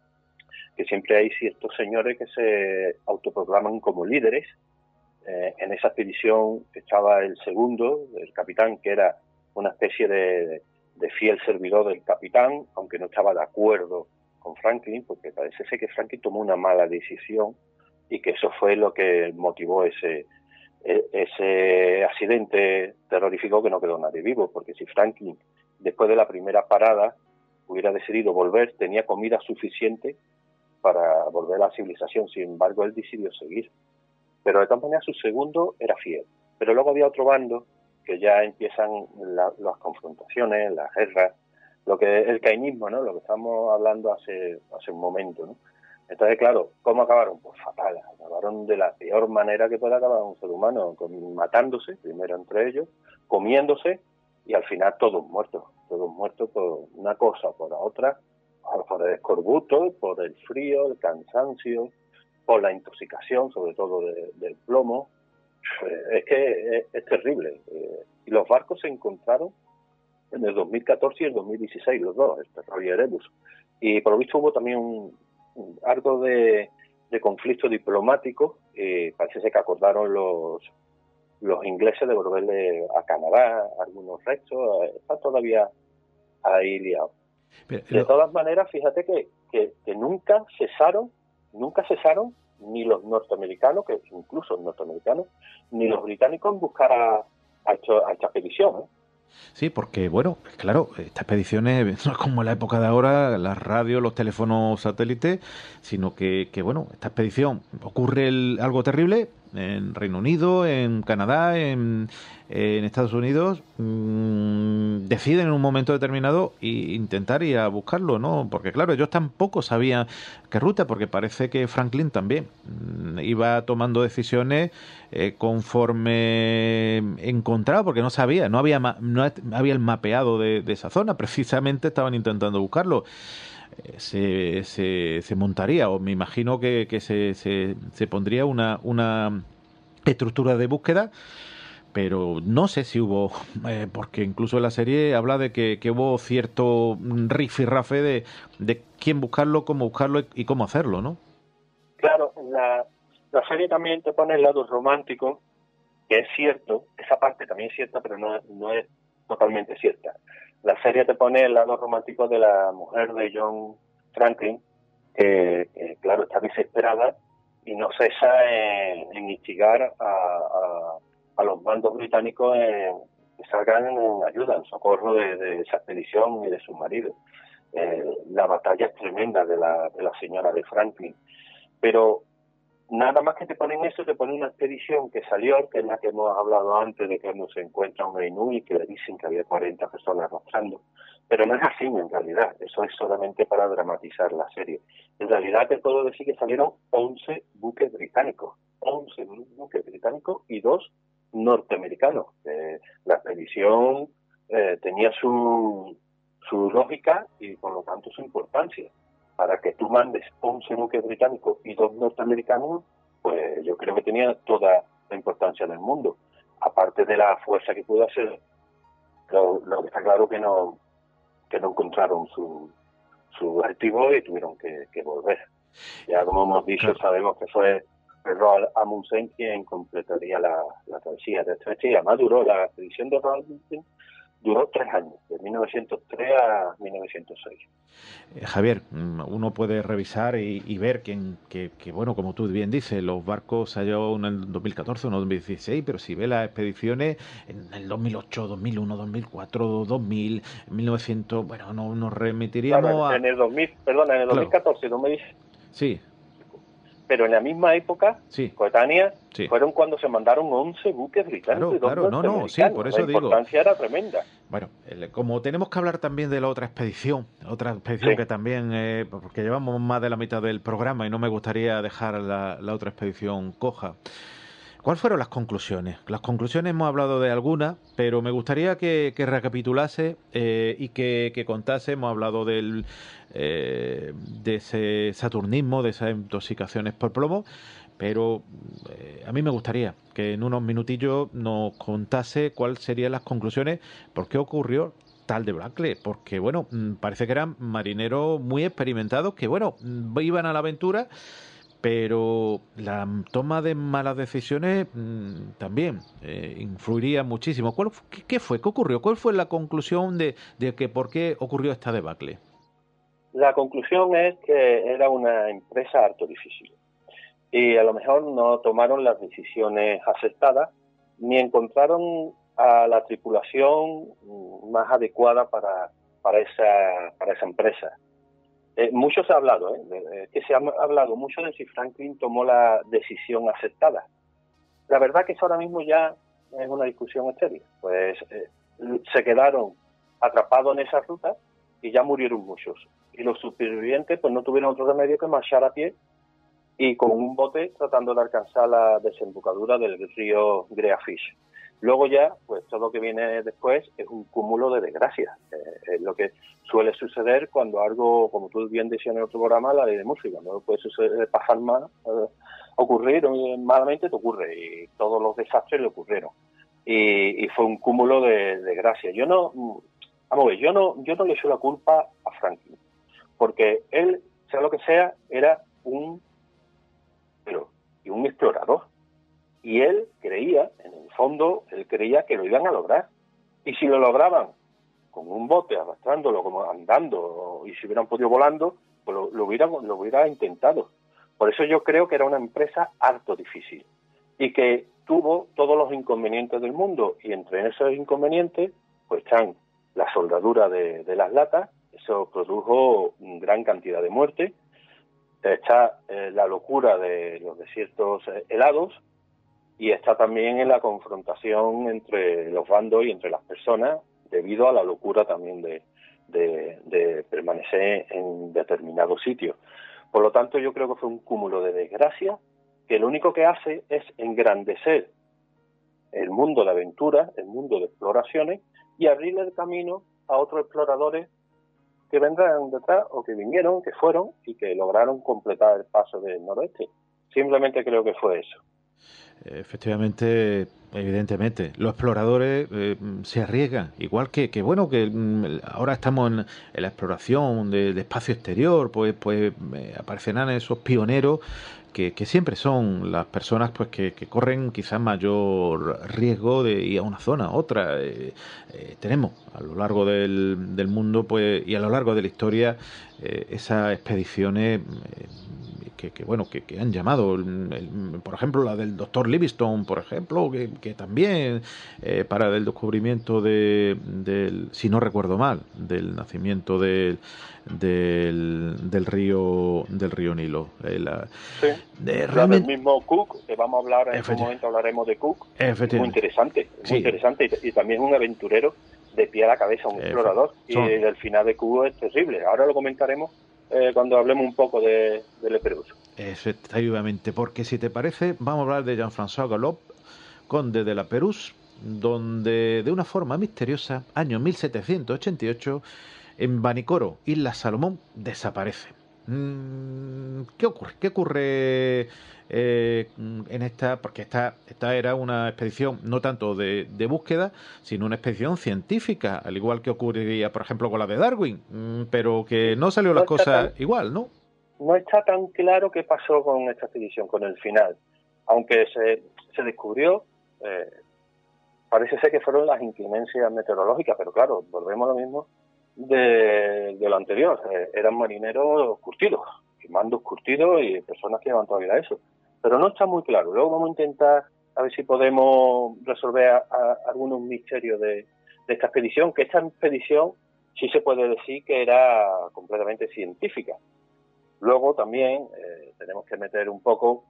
que siempre hay ciertos señores que se autoproclaman como líderes. Eh, en esa expedición estaba el segundo, el capitán, que era una especie de, de fiel servidor del capitán, aunque no estaba de acuerdo con Franklin, porque parece ser que Franklin tomó una mala decisión y que eso fue lo que motivó ese ese accidente terrorífico que no quedó nadie vivo, porque si Franklin, después de la primera parada, hubiera decidido volver, tenía comida suficiente para volver a la civilización. Sin embargo, él decidió seguir. Pero de todas maneras, su segundo era fiel. Pero luego había otro bando que ya empiezan la, las confrontaciones, las guerras, lo que el cainismo, ¿no? Lo que estamos hablando hace hace un momento, ¿no? Entonces, claro, ¿cómo acabaron? Pues fatal. Acabaron de la peor manera que puede acabar un ser humano, con, matándose, primero entre ellos, comiéndose, y al final todos muertos. Todos muertos por una cosa o por la otra, por el escorbuto, por el frío, el cansancio, por la intoxicación, sobre todo de, del plomo. Es que es, es terrible. Y los barcos se encontraron en el dos mil catorce y el dos mil dieciséis, los dos, el Terror y Erebus. Y por lo visto hubo también un, un algo de, de conflicto diplomático. Eh, parece ser que acordaron los los ingleses de volverle a Canadá algunos restos. Está todavía ahí liado. Pero, de todas maneras, fíjate que, que, que nunca cesaron, nunca cesaron ni los norteamericanos, que incluso los norteamericanos, ni los británicos en buscar a, a, esto, a esta expedición, ¿eh? Sí, porque, bueno, claro, estas expediciones no es como en la época de ahora, las radios, los teléfonos satélites, sino que, que bueno, esta expedición ocurre el, algo terrible en Reino Unido, en Canadá, en, en Estados Unidos, mmm, deciden en un momento determinado y intentar ir a buscarlo, ¿no? Porque, claro, ellos tampoco sabían qué ruta, porque parece que Franklin también mmm, iba tomando decisiones eh, conforme encontraba, porque no sabía, no había, no había el mapeado de, de esa zona, precisamente estaban intentando buscarlo. Se, se, se montaría, o me imagino que, que se, se, se pondría una, una estructura de búsqueda, pero no sé si hubo, eh, porque incluso en la serie habla de que, que hubo cierto rifirrafe de, de quién buscarlo, cómo buscarlo y, y cómo hacerlo, ¿no? Claro, la, la serie también te pone el lado romántico, que es cierto, esa parte también es cierta, pero no, no es totalmente cierta. La serie te pone el lado romántico de la mujer de John Franklin, que, que claro, está desesperada y no cesa en, en instigar a, a, a los bandos británicos en, que salgan en ayuda, en socorro de, de esa expedición y de su marido. Eh, la batalla es tremenda de la, de la señora de Franklin. Pero nada más que te ponen eso, te ponen una expedición que salió, que es la que hemos hablado antes, de que no se encuentra un inuit, que le dicen que había cuarenta personas arrastrando. Pero no es así en realidad, eso es solamente para dramatizar la serie. En realidad te puedo decir que salieron once buques británicos, once buques británicos y dos norteamericanos. Eh, la expedición eh, tenía su, su lógica y por lo tanto su importancia. Para que tú mandes once buques británicos y dos norteamericanos, pues yo creo que tenía toda la importancia del mundo. Aparte de la fuerza que pudo hacer, lo, lo que está claro que no que no encontraron su, su objetivo y tuvieron que, que volver. Ya como hemos dicho, claro, sabemos que fue Roald Amundsen quien completaría la, la travesía de esta y además duró la expedición de Roald Amundsen. Duró tres años, de mil novecientos tres a mil novecientos seis. Eh, Javier, uno puede revisar y, y ver que, que, que, bueno, como tú bien dices, los barcos salió uno en el dos mil catorce, uno en dos mil dieciséis, pero si ve las expediciones en el dos mil ocho, dos mil uno, dos mil cuatro, dos mil, mil novecientos, bueno, no, nos remitiríamos claro, a... en el dos mil, perdona, en el claro. dos mil catorce, no me dices. Sí. Pero en la misma época, sí. coetánea, sí. fueron cuando se mandaron once buques británicos. Claro, claro, no, no, sí, por eso digo. digo. La importancia era tremenda. Bueno, el, como tenemos que hablar también de la otra expedición, otra expedición sí. que también, eh, porque llevamos más de la mitad del programa y no me gustaría dejar la, la otra expedición coja. ¿Cuáles fueron las conclusiones? Las conclusiones hemos hablado de algunas, pero me gustaría que, que recapitulase eh, y que, que contase. Hemos hablado del, eh, de ese saturnismo, de esas intoxicaciones por plomo, pero eh, a mí me gustaría que en unos minutillos nos contase cuáles serían las conclusiones, por qué ocurrió tal de Blackley, porque bueno, parece que eran marineros muy experimentados que bueno, iban a la aventura, pero la toma de malas decisiones mmm, también eh, influiría muchísimo. ¿Cuál, qué, ¿Qué fue? ¿Qué ocurrió? ¿Cuál fue la conclusión de, de que por qué ocurrió esta debacle? la conclusión es que era una empresa harto difícil y a lo mejor no tomaron las decisiones acertadas ni encontraron a la tripulación más adecuada para, para, esa, para esa empresa. Eh, mucho se ha hablado, ¿eh? De, que se ha hablado mucho de si Franklin tomó la decisión acertada. La verdad que eso ahora mismo ya es una discusión estéril. Pues eh, se quedaron atrapados en esa ruta y ya murieron muchos. Y los supervivientes pues no tuvieron otro remedio que marchar a pie y con un bote tratando de alcanzar la desembocadura del río Greafish. Luego ya, pues todo lo que viene después es un cúmulo de desgracias. Eh, es lo que suele suceder cuando algo, como tú bien decías en otro programa, la ley de Murphy, cuando puede suceder, pasar mal, eh, ocurrir, eh, malamente te ocurre, y todos los desastres le ocurrieron. Y, y fue un cúmulo de desgracias. Yo no, vamos a ver, yo no, yo no le echo la culpa a Franklin, porque él, sea lo que sea, era un pero y un explorador. Y él creía, en el fondo, él creía que lo iban a lograr. Y si lo lograban con un bote, arrastrándolo, como andando, y si hubieran podido volando, pues lo, lo, hubieran, lo hubiera intentado. Por eso yo creo que era una empresa harto difícil. Y que tuvo todos los inconvenientes del mundo. Y entre esos inconvenientes, pues están la soldadura de, de las latas. Eso produjo gran cantidad de muerte. Está eh, la locura de los desiertos eh, helados y está también en la confrontación entre los bandos y entre las personas debido a la locura también de, de, de permanecer en determinados sitios. Por lo tanto, yo creo que fue un cúmulo de desgracias que lo único que hace es engrandecer el mundo de aventuras, el mundo de exploraciones y abrirle el camino a otros exploradores que vendrán detrás o que vinieron, que fueron y que lograron completar el paso del noroeste. Simplemente creo que fue eso. Efectivamente, evidentemente, los exploradores eh, se arriesgan, igual que, que bueno, que mm, ahora estamos en, en la exploración de, de espacio exterior, pues, pues eh, aparecerán esos pioneros que, que siempre son las personas pues que, que corren quizás mayor riesgo de ir a una zona a otra. Eh, eh, tenemos a lo largo del, del mundo pues y a lo largo de la historia eh, esas expediciones eh, que, que bueno que, que han llamado, el, el, por ejemplo la del doctor Livingstone, por ejemplo, que, que también eh, para el descubrimiento de, del, si no recuerdo mal, del nacimiento del del, del río del río Nilo. Eh, la, sí. de, realmente, el mismo Cook, que vamos a hablar en este momento, hablaremos de Cook, es muy interesante, muy sí. interesante y, y también un aventurero de pie a la cabeza, un explorador, y son... el final de Cook es terrible. Ahora lo comentaremos eh, cuando hablemos un poco de, de Le Perus. Efectivamente, porque si te parece, vamos a hablar de Jean-François Galop, conde de La Pérouse, donde de una forma misteriosa, año mil setecientos ochenta y ocho, en Vanikoro, Isla Salomón, desaparece. ¿Qué ocurre? ¿Qué ocurre eh, en esta? Porque esta, esta era una expedición no tanto de, de búsqueda, sino una expedición científica, al igual que ocurriría, por ejemplo, con la de Darwin, pero que no salió no las cosas tan, igual, ¿no? No está tan claro qué pasó con esta expedición, con el final. Aunque se, se descubrió, eh, parece ser que fueron las inclemencias meteorológicas, pero claro, volvemos a lo mismo de, de lo anterior. Eh, eran marineros curtidos, mandos curtidos y personas que llevan todavía eso. Pero no está muy claro. Luego vamos a intentar a ver si podemos resolver a, a, algunos misterios de, de esta expedición, que esta expedición sí se puede decir que era completamente científica. Luego también eh, tenemos que meter un poco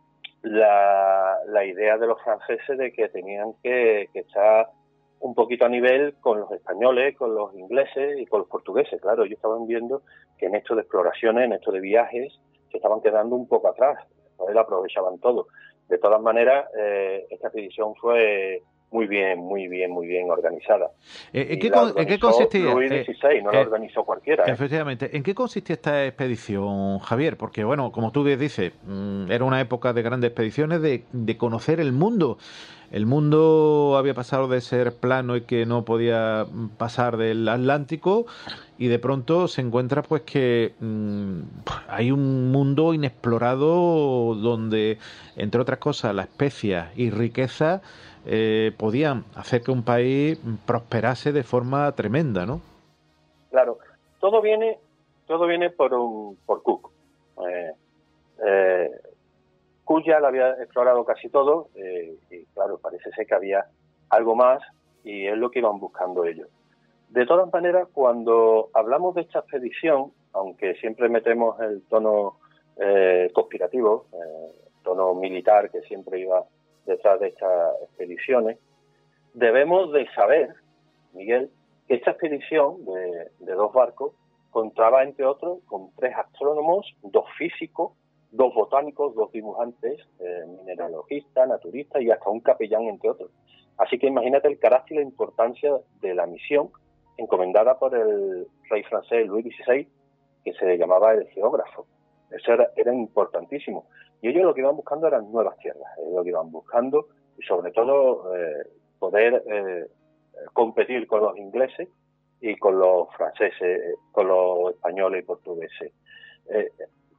la, la idea de los franceses de que tenían que, que estar un poquito a nivel con los españoles, con los ingleses y con los portugueses. Claro, ellos estaban viendo que en esto de exploraciones, en esto de viajes, se estaban quedando un poco atrás. Entonces aprovechaban todo. De todas maneras, eh, esta expedición fue muy bien, muy bien, muy bien organizada. ¿En qué, con, ¿en qué consistía? Luis dieciséis, no eh, la organizó cualquiera. ¿eh? Efectivamente. ¿En qué consistía esta expedición, Javier? Porque, bueno, como tú bien dices, era una época de grandes expediciones, de, de conocer el mundo. El mundo había pasado de ser plano y que no podía pasar del Atlántico, y de pronto se encuentra pues que mmm, hay un mundo inexplorado donde, entre otras cosas, las especias y riquezas eh, podían hacer que un país prosperase de forma tremenda, ¿no? Claro, todo viene, todo viene por un, por Cook. Eh, eh, Cook ya lo había explorado casi todo, eh, y claro, parece ser que había algo más, y es lo que iban buscando ellos. De todas maneras, cuando hablamos de esta expedición, aunque siempre metemos el tono eh, conspirativo, eh, tono militar que siempre iba detrás de estas expediciones, debemos de saber, Miguel, que esta expedición de, de dos barcos contaba, entre otros, con tres astrónomos, dos físicos, dos botánicos, dos dibujantes, eh, mineralogistas, naturistas y hasta un capellán, entre otros. Así que imagínate el carácter y la importancia de la misión encomendada por el rey francés Luis dieciséis, que se llamaba el geógrafo. Eso era, era importantísimo. Y ellos lo que iban buscando eran nuevas tierras, ellos lo que iban buscando, y sobre todo eh, poder eh, competir con los ingleses y con los franceses, con los españoles y portugueses. Eh,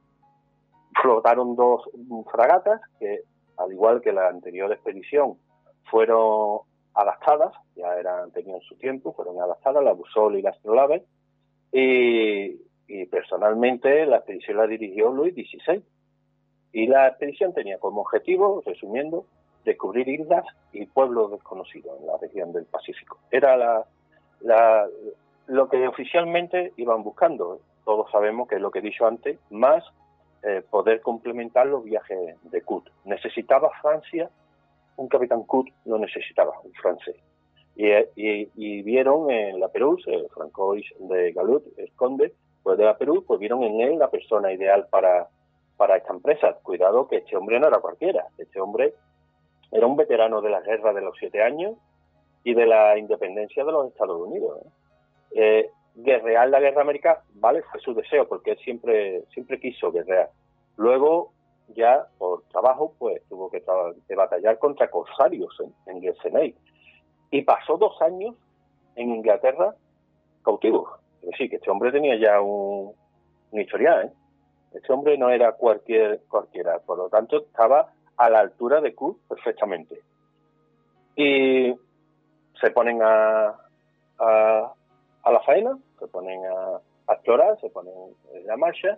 flotaron dos fragatas que, al igual que la anterior expedición, fueron adaptadas, ya eran, tenían su tiempo, fueron adaptadas, la Boussole y la Astrolabe, y, y personalmente la expedición la dirigió Luis dieciséis. Y la expedición tenía como objetivo, resumiendo, descubrir islas y pueblos desconocidos en la región del Pacífico. Era la, la, lo que oficialmente iban buscando. Todos sabemos que es lo que he dicho antes, más eh, poder complementar los viajes de Cook. Necesitaba Francia, un capitán Cook lo necesitaba, un francés. Y, y, y vieron en la Perú, el Francois de Galut, el conde, pues de la Perú, pues vieron en él la persona ideal para, para esta empresa. Cuidado que este hombre no era cualquiera, este hombre era un veterano de la guerra de los siete años y de la independencia de los Estados Unidos. ¿eh? Eh, guerrear la guerra americana, vale, fue su deseo, porque él siempre, siempre quiso guerrear. Luego, ya por trabajo, pues tuvo que, que batallar contra corsarios en, en Guernsey. Y pasó dos años en Inglaterra cautivo. Es decir, que este hombre tenía ya un, un historial, ¿eh? Este hombre no era cualquier cualquiera, por lo tanto estaba a la altura de Cook perfectamente. Y se ponen a, a, a la faena, se ponen a, a explorar, se ponen en la marcha,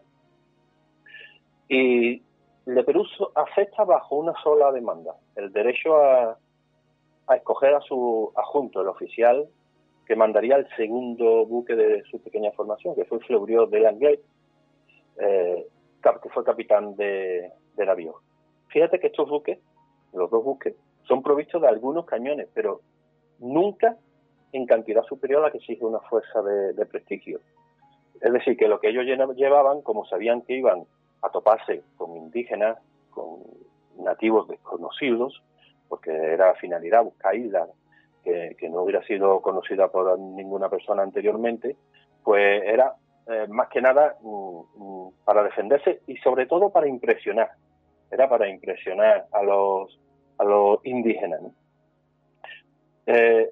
y Le Perú acepta bajo una sola demanda, el derecho a, a escoger a su adjunto, el oficial que mandaría el segundo buque de su pequeña formación, que fue Fleuriot de Langley, eh, que fue capitán de, de navío. Fíjate que estos buques, los dos buques, son provistos de algunos cañones, pero nunca en cantidad superior a la que exige una fuerza de, de prestigio. Es decir, que lo que ellos llevaban, como sabían que iban a toparse con indígenas, con nativos desconocidos, porque era la finalidad buscar islas que, que no hubiera sido conocida por ninguna persona anteriormente, pues era eh, más que nada mm, mm, para defenderse y sobre todo para impresionar. Era para impresionar a los, a los indígenas, ¿no? Eh,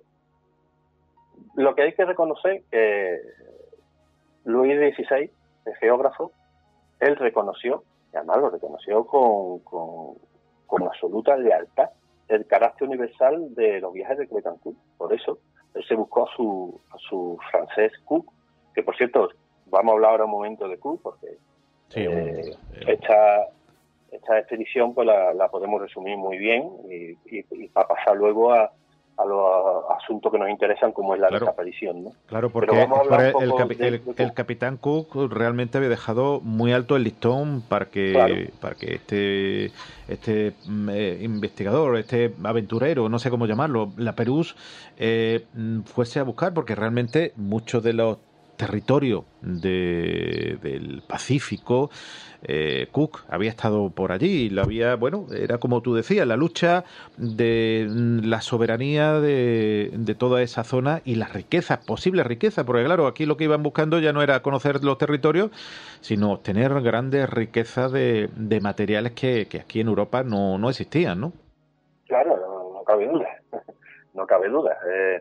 lo que hay que reconocer que Luis dieciséis, el geógrafo, él reconoció, y además lo reconoció con, con, con absoluta lealtad, el carácter universal de los viajes de Betancourt. Por eso, él se buscó a su, a su francés Cook, que por cierto, vamos a hablar ahora un momento de Cook, porque sí, eh, eh, esta, esta expedición pues la, la podemos resumir muy bien y, y, y para pasar luego a a los asuntos que nos interesan, como es la claro, desaparición, ¿no? Claro, porque el, el, capi, de, el, de el capitán Cook realmente había dejado muy alto el listón para que claro. para que este este eh, investigador, este aventurero, no sé cómo llamarlo, la Perú, eh, fuese a buscar, porque realmente muchos de los territorios de, del Pacífico, eh, Cook había estado por allí y lo había, bueno, era como tú decías, la lucha de la soberanía de, de toda esa zona y las riquezas, posibles riquezas, porque claro, aquí lo que iban buscando ya no era conocer los territorios, sino obtener grandes riquezas de, de materiales que, que aquí en Europa no, no existían, ¿no? Claro, no, no cabe duda, no cabe duda. Eh,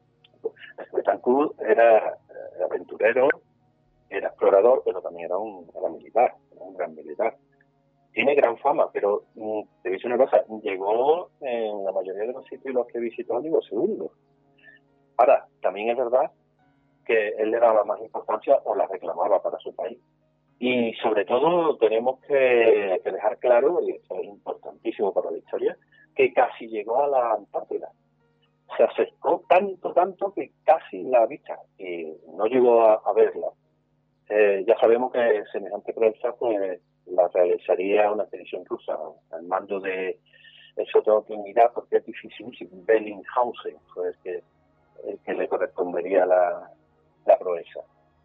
Betancourt era aventurero, era explorador, pero también era un, era militar, era un gran militar. Tiene gran fama, pero mm, te dice una cosa, llegó en la mayoría de los sitios los que visitó Diego segundo. Ahora, también es verdad que él le daba más importancia o la reclamaba para su país. Y sobre todo tenemos que, que dejar claro, y esto es importantísimo para la historia, que casi llegó a la Antártida. Se acercó tanto, tanto que casi la vista y no llegó a, a verla. Eh, ya sabemos que semejante proeza pues la realizaría una expedición rusa al mando de, eso tengo que mirar porque es difícil, Bellinghausen fue el que, el que le correspondería la, la proeza.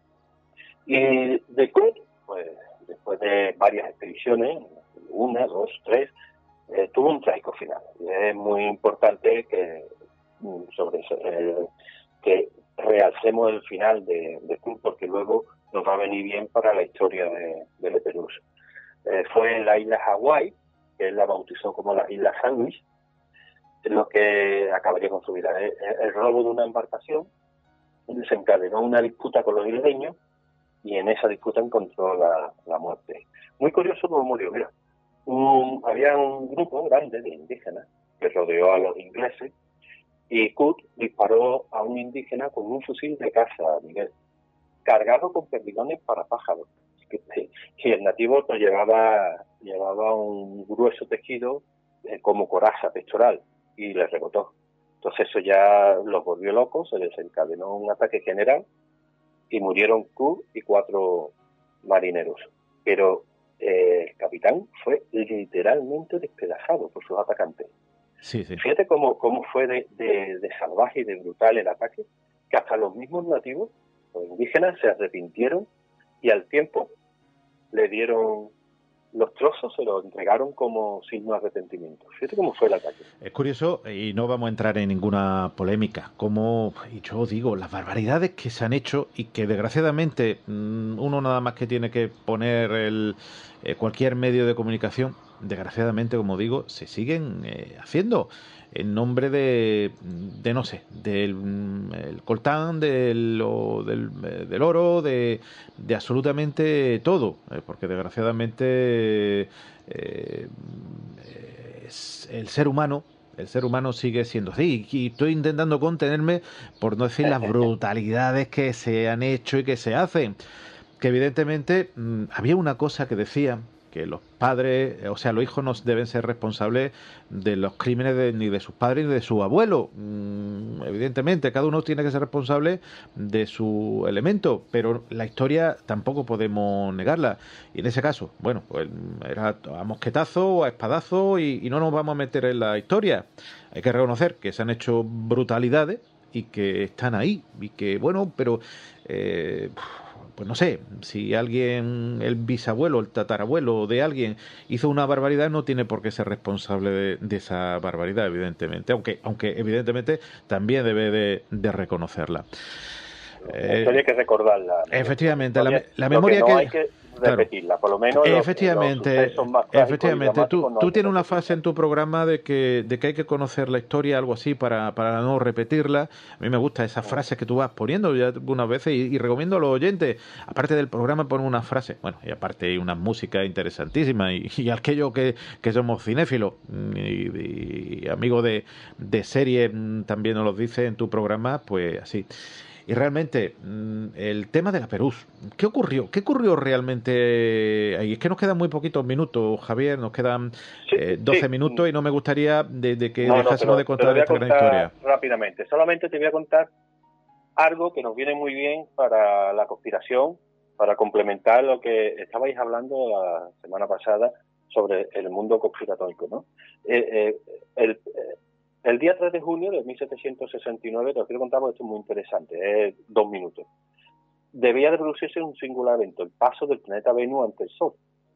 Y de Kurt, pues después de varias expediciones, una, dos, tres, eh, tuvo un trágico final. Y es muy importante que sobre eso, eh, que realcemos el final de, de Kurt, porque luego nos va a venir bien para la historia de, de Leperus. Eh, fue en la isla Hawái, que él la bautizó como la isla Sandwich, lo que acabaría con su vida. El, el robo de una embarcación desencadenó una disputa con los isleños y en esa disputa encontró la, la muerte. Muy curioso cómo murió. Mira, un, había un grupo grande de indígenas que rodeó a los ingleses y Kurt disparó a un indígena con un fusil de caza, Miguel, cargado con perdigones para pájaros. Y el nativo pues, llevaba, llevaba un grueso tejido eh, como coraza pectoral y le rebotó. Entonces eso ya los volvió locos, se desencadenó un ataque general y murieron Kurt y cuatro marineros. Pero eh, el capitán fue literalmente despedazado por sus atacantes. Sí, sí. Fíjate cómo, cómo fue de, de, de salvaje y de brutal el ataque, que hasta los mismos nativos, los indígenas, se arrepintieron y al tiempo le dieron los trozos, se los entregaron como signo de arrepentimiento. Fíjate cómo fue el ataque. Es curioso, y no vamos a entrar en ninguna polémica, como, y yo digo, las barbaridades que se han hecho y que desgraciadamente uno nada más que tiene que poner el, eh, cualquier medio de comunicación, desgraciadamente, como digo, se siguen eh, haciendo en nombre de, de no sé, del el coltán, del, o del, del oro, de, de absolutamente todo, eh, porque desgraciadamente eh, es el ser humano, el ser humano sigue siendo así, y estoy intentando contenerme por no decir las brutalidades que se han hecho y que se hacen, que evidentemente mmm, había una cosa que decía, que los padres, o sea, los hijos no deben ser responsables de los crímenes de, ni de sus padres ni de su abuelo. Mm, evidentemente, cada uno tiene que ser responsable de su elemento, pero la historia tampoco podemos negarla. Y en ese caso, bueno, pues era a mosquetazo o a espadazo y, y no nos vamos a meter en la historia. Hay que reconocer que se han hecho brutalidades y que están ahí y que, bueno, pero... Eh, pues no sé, si alguien, el bisabuelo, el tatarabuelo de alguien hizo una barbaridad, no tiene por qué ser responsable de, de esa barbaridad, evidentemente, aunque aunque evidentemente también debe de, de reconocerla. La historia hay que recordarla. Efectivamente, la, la, la memoria que no que... hay que repetirla, claro, por lo menos efectivamente, los, los más efectivamente. Tú, no tú tienes una frase en tu programa de que, de que hay que conocer la historia, algo así, para, para no repetirla. A mí me gusta esas frases que tú vas poniendo ya algunas veces y, y recomiendo a los oyentes, aparte del programa, poner una frase, bueno, y aparte hay una música interesantísima y, y aquello que, que somos cinéfilos y, y amigos de, de serie también nos lo dice en tu programa, pues así. Y realmente, el tema de Leperus, ¿qué ocurrió? ¿Qué ocurrió realmente ahí? Es que nos quedan muy poquitos minutos, Javier, nos quedan sí, eh, doce sí. minutos y no me gustaría de, de que no, dejásemos no, de contar esta gran historia. Rápidamente, solamente te voy a contar algo que nos viene muy bien para la conspiración, para complementar lo que estabais hablando la semana pasada sobre el mundo conspiratórico, ¿no? Eh, eh, el... Eh, El día tres de junio de mil setecientos sesenta y nueve, te lo quiero contar porque esto es muy interesante, es dos minutos, debía de producirse un singular evento, el paso del planeta Venus ante el Sol.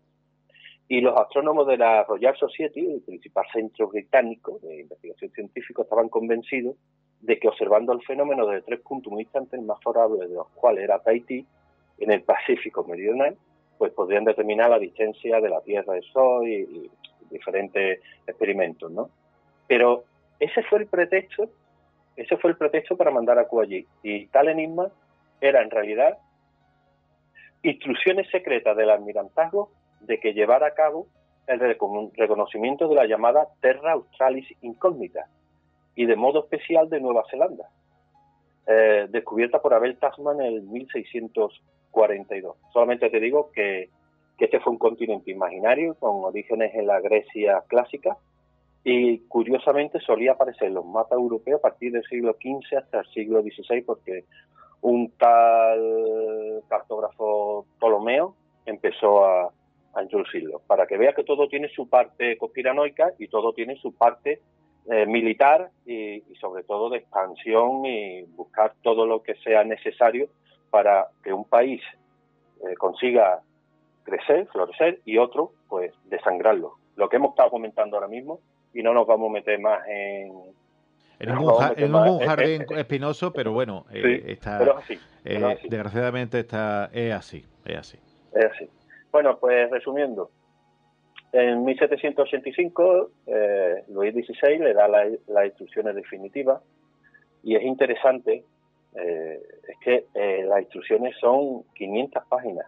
Y los astrónomos de la Royal Society, el principal centro británico de investigación científica, estaban convencidos de que observando el fenómeno desde tres puntos muy distantes, más favorables de los cuales era Tahití, en el Pacífico meridional, pues podrían determinar la distancia de la Tierra del Sol y, y diferentes experimentos, ¿no? Pero ese fue el pretexto, ese fue el pretexto para mandar a Q allí. Y tal enigma era en realidad instrucciones secretas del almirantazgo de que llevara a cabo el reconocimiento de la llamada Terra Australis Incógnita y de modo especial de Nueva Zelanda. eh, descubierta por Abel Tasman en el mil seiscientos cuarenta y dos. Solamente te digo que, que este fue un continente imaginario con orígenes en la Grecia clásica y curiosamente solía aparecer en los mapas europeos a partir del siglo quince hasta el siglo dieciséis, porque un tal cartógrafo Ptolomeo empezó a, a introducirlo, para que vea que todo tiene su parte conspiranoica y todo tiene su parte eh, militar y, y sobre todo de expansión y buscar todo lo que sea necesario para que un país eh, consiga crecer, florecer y otro, pues, desangrarlo. Lo que hemos estado comentando ahora mismo, y no nos vamos a meter más en... En ningún, ja en más, ningún eh, jardín eh, espinoso, pero bueno, sí, eh, está, pero es así, eh, pero es así. desgraciadamente está, es así, es así. Es así. Bueno, pues resumiendo, en mil setecientos ochenta y cinco eh, Luis dieciséis le da las la instrucciones definitivas y es interesante, eh, es que eh, las instrucciones son quinientas páginas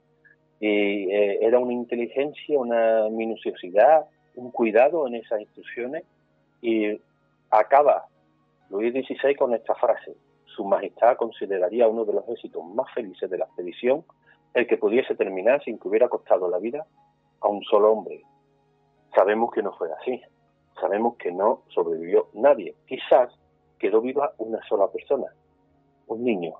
y eh, era una inteligencia, una minuciosidad, un cuidado en esas instrucciones y acaba Luis dieciséis con esta frase: Su Majestad consideraría uno de los éxitos más felices de la expedición el que pudiese terminar sin que hubiera costado la vida a un solo hombre. Sabemos que no fue así. Sabemos que no sobrevivió nadie. Quizás quedó viva una sola persona, un niño.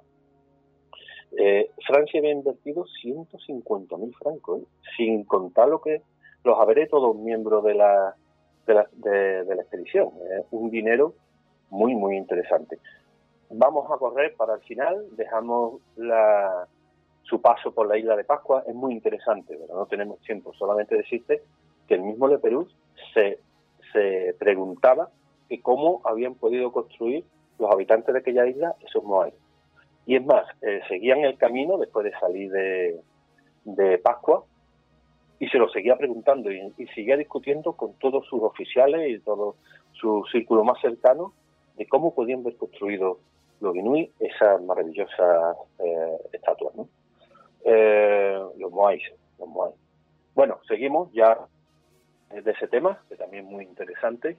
Eh, Francia había invertido ciento cincuenta mil francos, ¿eh? Sin contar lo que los haberes todos miembros de la, de la, de, de la expedición. ¿eh? Un dinero muy, muy interesante. Vamos a correr para el final. Dejamos la... su paso por la isla de Pascua. Es muy interesante, pero no tenemos tiempo. Solamente decirte que el mismo Leperus se, se preguntaba que cómo habían podido construir los habitantes de aquella isla esos moais. Y es más, eh, seguían el camino después de salir de, de Pascua y se lo seguía preguntando y, y seguía discutiendo con todos sus oficiales y todo su círculo más cercano de cómo podían haber construido los inuit esas maravillosas eh, estatuas, ¿no? Eh, los moais, los moais. Bueno, seguimos ya de ese tema, que también es muy interesante,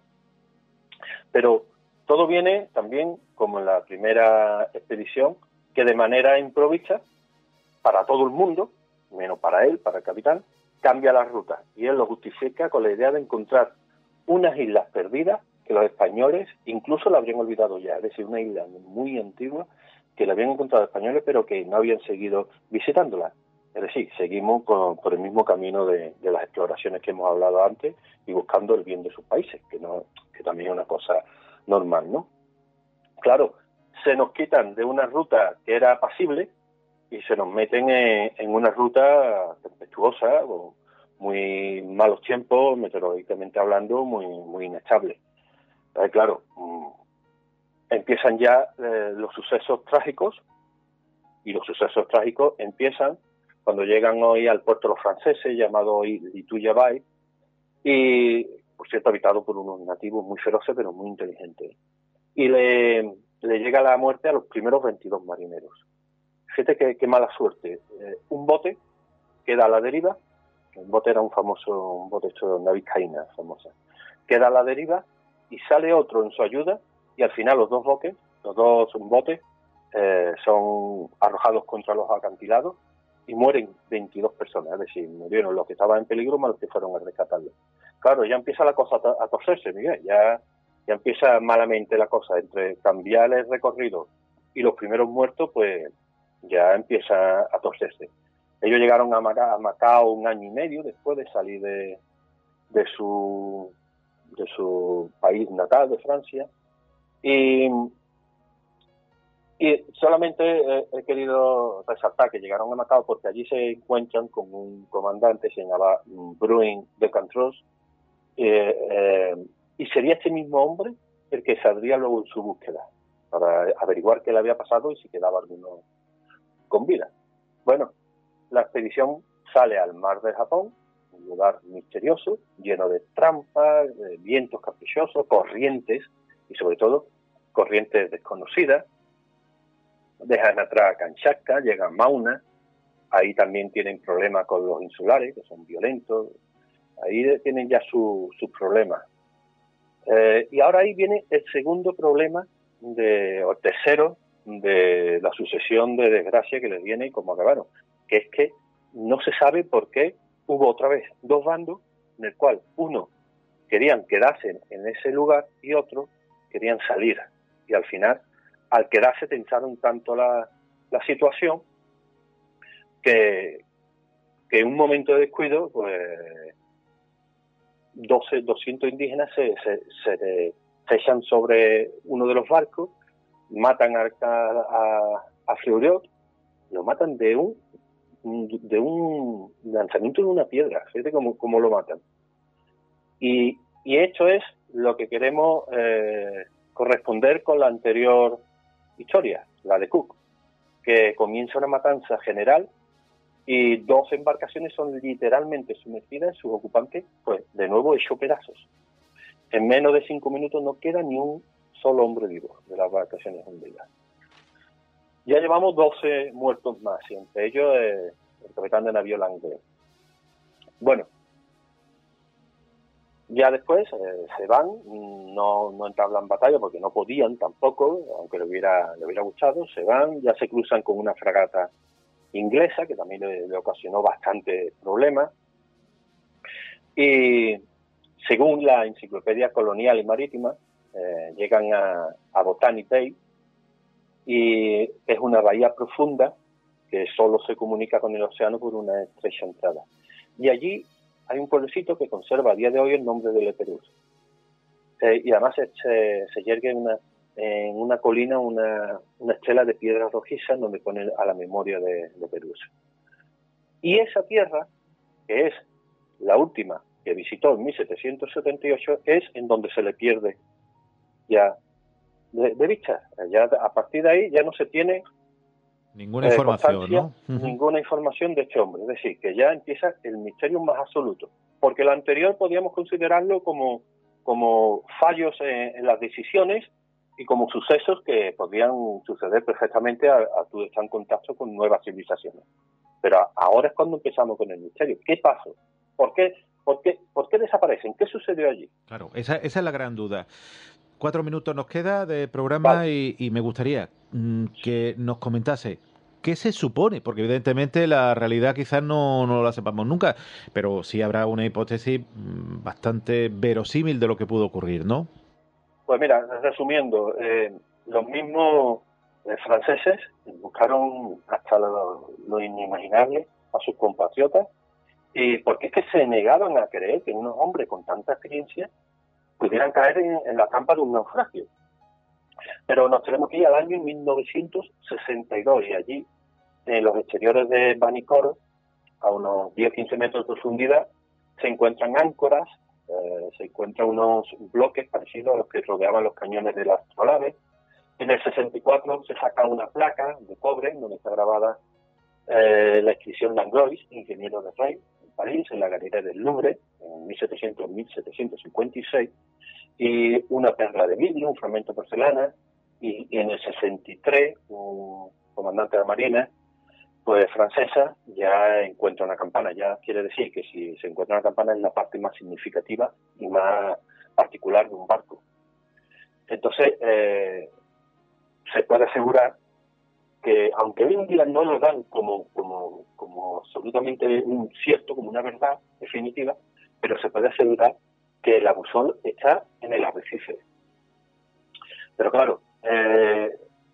pero todo viene también, como en la primera expedición, que de manera improvisa, para todo el mundo, menos para él, para el capitán, cambia la ruta, y él lo justifica con la idea de encontrar unas islas perdidas que los españoles incluso la habrían olvidado ya, es decir, una isla muy antigua que la habían encontrado españoles pero que no habían seguido visitándola. Es decir, seguimos con, por el mismo camino de, de las exploraciones que hemos hablado antes y buscando el bien de sus países, que no que también es una cosa normal, ¿no? Claro, se nos quitan de una ruta que era pasible y se nos meten en, en una ruta tempestuosa, con muy malos tiempos, meteorológicamente hablando, muy, muy inestable. Entonces, claro, mmm, empiezan ya eh, los sucesos trágicos, y los sucesos trágicos empiezan cuando llegan hoy al puerto de los franceses, llamado hoy Lituya-Bay, y, por cierto, habitado por unos nativos muy feroces, pero muy inteligentes. Y le, le llega la muerte a los primeros veintidós marineros. Fíjate qué, qué mala suerte. Eh, un bote queda a la deriva, el bote era un famoso, un bote hecho de una vizcaína famosa, queda a la deriva y sale otro en su ayuda, y al final los dos botes, los dos botes, eh, son arrojados contra los acantilados y mueren veintidós personas, es decir, murieron los que estaban en peligro más los que fueron a rescatarlos. Claro, ya empieza la cosa a torcerse, Miguel, ya, ya empieza malamente la cosa, entre cambiar el recorrido y los primeros muertos, pues ya empieza a torcerse. Ellos llegaron a Macao, a Macao un año y medio después de salir de, de su de su país natal, de Francia, y, y solamente he, he querido resaltar que llegaron a Macao porque allí se encuentran con un comandante, se llamaba Bruin de Cantros, eh, eh, y sería este mismo hombre el que saldría luego en su búsqueda, para averiguar qué le había pasado y si quedaba alguno con vida. Bueno, la expedición sale al mar del Japón, un lugar misterioso, lleno de trampas, de vientos caprichosos, corrientes, y sobre todo corrientes desconocidas. Dejan atrás a Kamchatka, llegan a Mauna, ahí también tienen problemas con los insulares, que son violentos, ahí tienen ya su, sus problemas. Eh, y ahora ahí viene el segundo problema, de, o el tercero, de la sucesión de desgracia que les viene y cómo acabaron, que es que no se sabe por qué hubo otra vez dos bandos en el cual uno querían quedarse en ese lugar y otro querían salir, y al final al quedarse tensaron tanto la, la situación que, que en un momento de descuido pues doce, doscientos indígenas se, se, se, se echan sobre uno de los barcos, matan a, a, a Fleuriot, lo matan de un de un lanzamiento de una piedra, fíjate cómo, cómo lo matan. Y, y esto es lo que queremos eh, corresponder con la anterior historia, la de Cook, que comienza una matanza general y dos embarcaciones son literalmente sumergidas, sus ocupantes, pues de nuevo hecho pedazos. En menos de cinco minutos no queda ni un solo hombre vivo de las embarcaciones hundidas. Ya llevamos doce muertos más, y entre ellos eh, el capitán de navío Langley. Bueno, ya después eh, se van, no, no entablan batalla porque no podían tampoco, aunque le hubiera, le hubiera gustado, se van, ya se cruzan con una fragata inglesa que también le, le ocasionó bastante problemas. Y según la Enciclopedia Colonial y Marítima, eh, llegan a, a Botany Bay, y es una bahía profunda que solo se comunica con el océano por una estrecha entrada. Y allí hay un pueblecito que conserva a día de hoy el nombre de Le Perus. Eh, y además se, se, se yergue en una, en una colina una, una estela de piedras rojizas donde pone a la memoria de Le Perus. Y esa tierra, que es la última que visitó en mil setecientos setenta y ocho, es en donde se le pierde ya de, de vista. Ya a partir de ahí ya no se tiene ninguna eh, información, ¿no? Ninguna información de este hombre. Es decir, que ya empieza el misterio más absoluto. Porque lo anterior podíamos considerarlo como, como fallos en, en las decisiones y como sucesos que podrían suceder perfectamente a, a tu estar en contacto con nuevas civilizaciones. Pero a, ahora es cuando empezamos con el misterio. ¿Qué pasó? ¿Por qué, por qué, por qué desaparecen? ¿Qué sucedió allí? Claro, esa, esa es la gran duda. Cuatro minutos nos queda de programa, vale. y, y me gustaría mmm, que nos comentase qué se supone, porque evidentemente la realidad quizás no, no la sepamos nunca, pero sí habrá una hipótesis mmm, bastante verosímil de lo que pudo ocurrir, ¿no? Pues mira, resumiendo, eh, los mismos eh, franceses buscaron hasta lo, lo inimaginable a sus compatriotas, y porque es que se negaban a creer que unos hombres con tanta experiencia pudieran caer en, en la trampa de un naufragio. Pero nos tenemos que ir al año mil novecientos sesenta y dos, y allí, en los exteriores de Vanikoro, a unos diez a quince metros de profundidad, se encuentran áncoras, eh, se encuentran unos bloques parecidos a los que rodeaban los cañones de las astrolabe. En el sesenta y cuatro se saca una placa de cobre donde está grabada eh, la inscripción Langlois, ingeniero de Rey, en París, en la Galería del Louvre, en mil setecientos a mil setecientos cincuenta y seis, y una perla de vidrio, un fragmento de porcelana, y, y en el sesenta y tres, un comandante de la Marina, pues francesa, ya encuentra una campana. Ya quiere decir que si se encuentra una campana es la parte más significativa y más particular de un barco. Entonces, eh, se puede asegurar que, aunque hoy en día no lo dan como, como, como absolutamente un cierto, como una verdad definitiva, pero se puede asegurar que el abusón está en el arrecife. Pero claro, eh,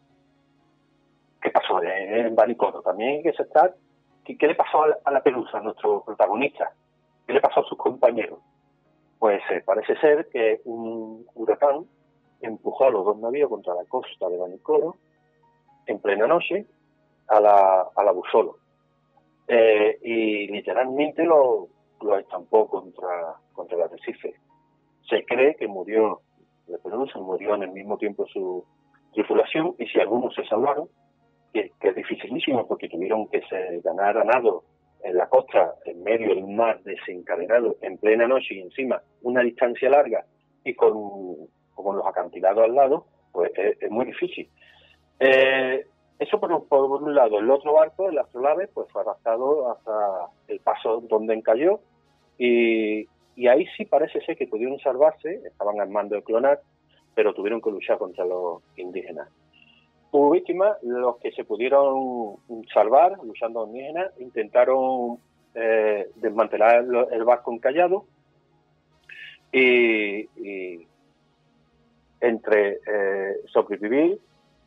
¿qué pasó en Vanikoro? También hay que aceptar ¿qué, qué le pasó a la, a la Pelusa, a nuestro protagonista? ¿Qué le pasó a sus compañeros? Pues eh, parece ser que un huracán empujó a los dos navíos contra la costa de Vanikoro en plena noche a la, a la Busolo. Eh, y literalmente lo, lo estampó contra, contra el arrecife. Se cree que murió, la Pelusa murió en el mismo tiempo su tripulación, y si algunos se salvaron, que, que es dificilísimo porque tuvieron que se ganar a nado en la costa, en medio del mar desencadenado, en plena noche y encima una distancia larga y con, con los acantilados al lado, pues es, es muy difícil. Eh, eso por, por un lado. El otro barco, el Astrolabe, pues fue arrastrado hasta el paso donde encalló, y, y ahí sí parece ser que pudieron salvarse, estaban al mando de Clonard, pero tuvieron que luchar contra los indígenas. Hubo víctimas, los que se pudieron salvar, luchando indígenas, intentaron eh, desmantelar el barco encallado y, y entre eh, sobrevivir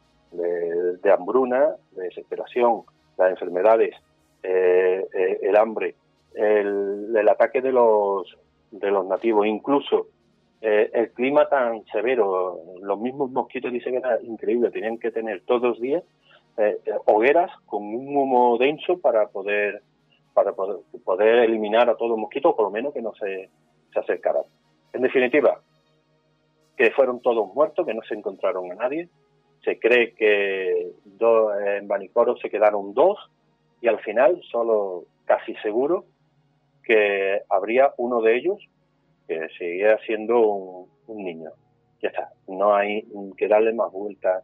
de, de hambruna, de desesperación, las enfermedades, eh, eh, el hambre, el, el ataque de los de los nativos, incluso eh, el clima tan severo, los mismos mosquitos dicen que era increíble, tenían que tener todos los días eh, hogueras con un humo denso para poder para poder, poder eliminar a todos los mosquitos, por lo menos que no se, se acercaran. En definitiva, que fueron todos muertos, que no se encontraron a nadie. Se cree que do, en Vanikoro se quedaron dos y al final solo casi seguro que habría uno de ellos que seguía siendo un, un niño. Ya está, no hay que darle más vueltas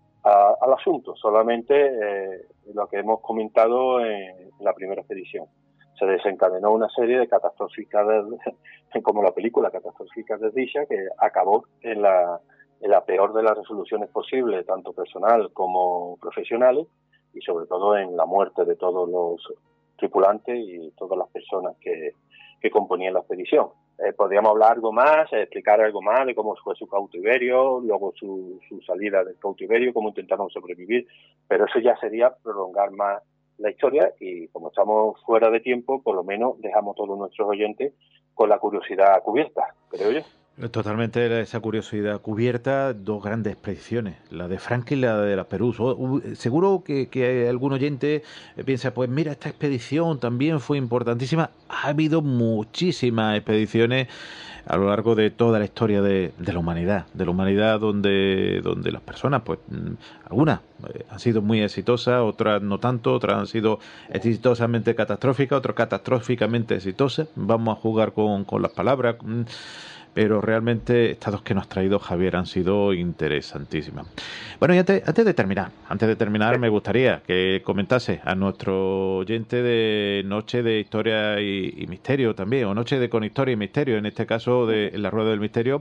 al asunto, solamente eh, lo que hemos comentado en la primera expedición. Se desencadenó una serie de catastróficas, de, como la película Catastróficas Desdichas, que acabó en la, en la peor de las resoluciones posibles, tanto personal como profesionales, y sobre todo en la muerte de todos los tripulantes y todas las personas que, que componían la expedición. Eh, podríamos hablar algo más, eh, explicar algo más de cómo fue su cautiverio, luego su, su salida del cautiverio, cómo intentaron sobrevivir, pero eso ya sería prolongar más la historia y como estamos fuera de tiempo, por lo menos dejamos a todos nuestros oyentes con la curiosidad cubierta, creo yo. Totalmente esa curiosidad cubierta, dos grandes expediciones, la de Franklin y la de la Perú. Seguro que, que algún oyente piensa, pues mira, esta expedición también fue importantísima. Ha habido muchísimas expediciones a lo largo de toda la historia de, de la humanidad, de la humanidad donde, donde las personas, pues algunas eh, han sido muy exitosas, otras no tanto, otras han sido exitosamente catastróficas, otras catastróficamente exitosas. Vamos a jugar con, con las palabras. Pero realmente estas dos que nos ha traído Javier han sido interesantísimas. Bueno, y antes, antes de terminar, antes de terminar me gustaría que comentase a nuestro oyente de Noche de Historia y, y Misterio también, o Noche de Con Historia y Misterio, en este caso de en la Rueda del Misterio,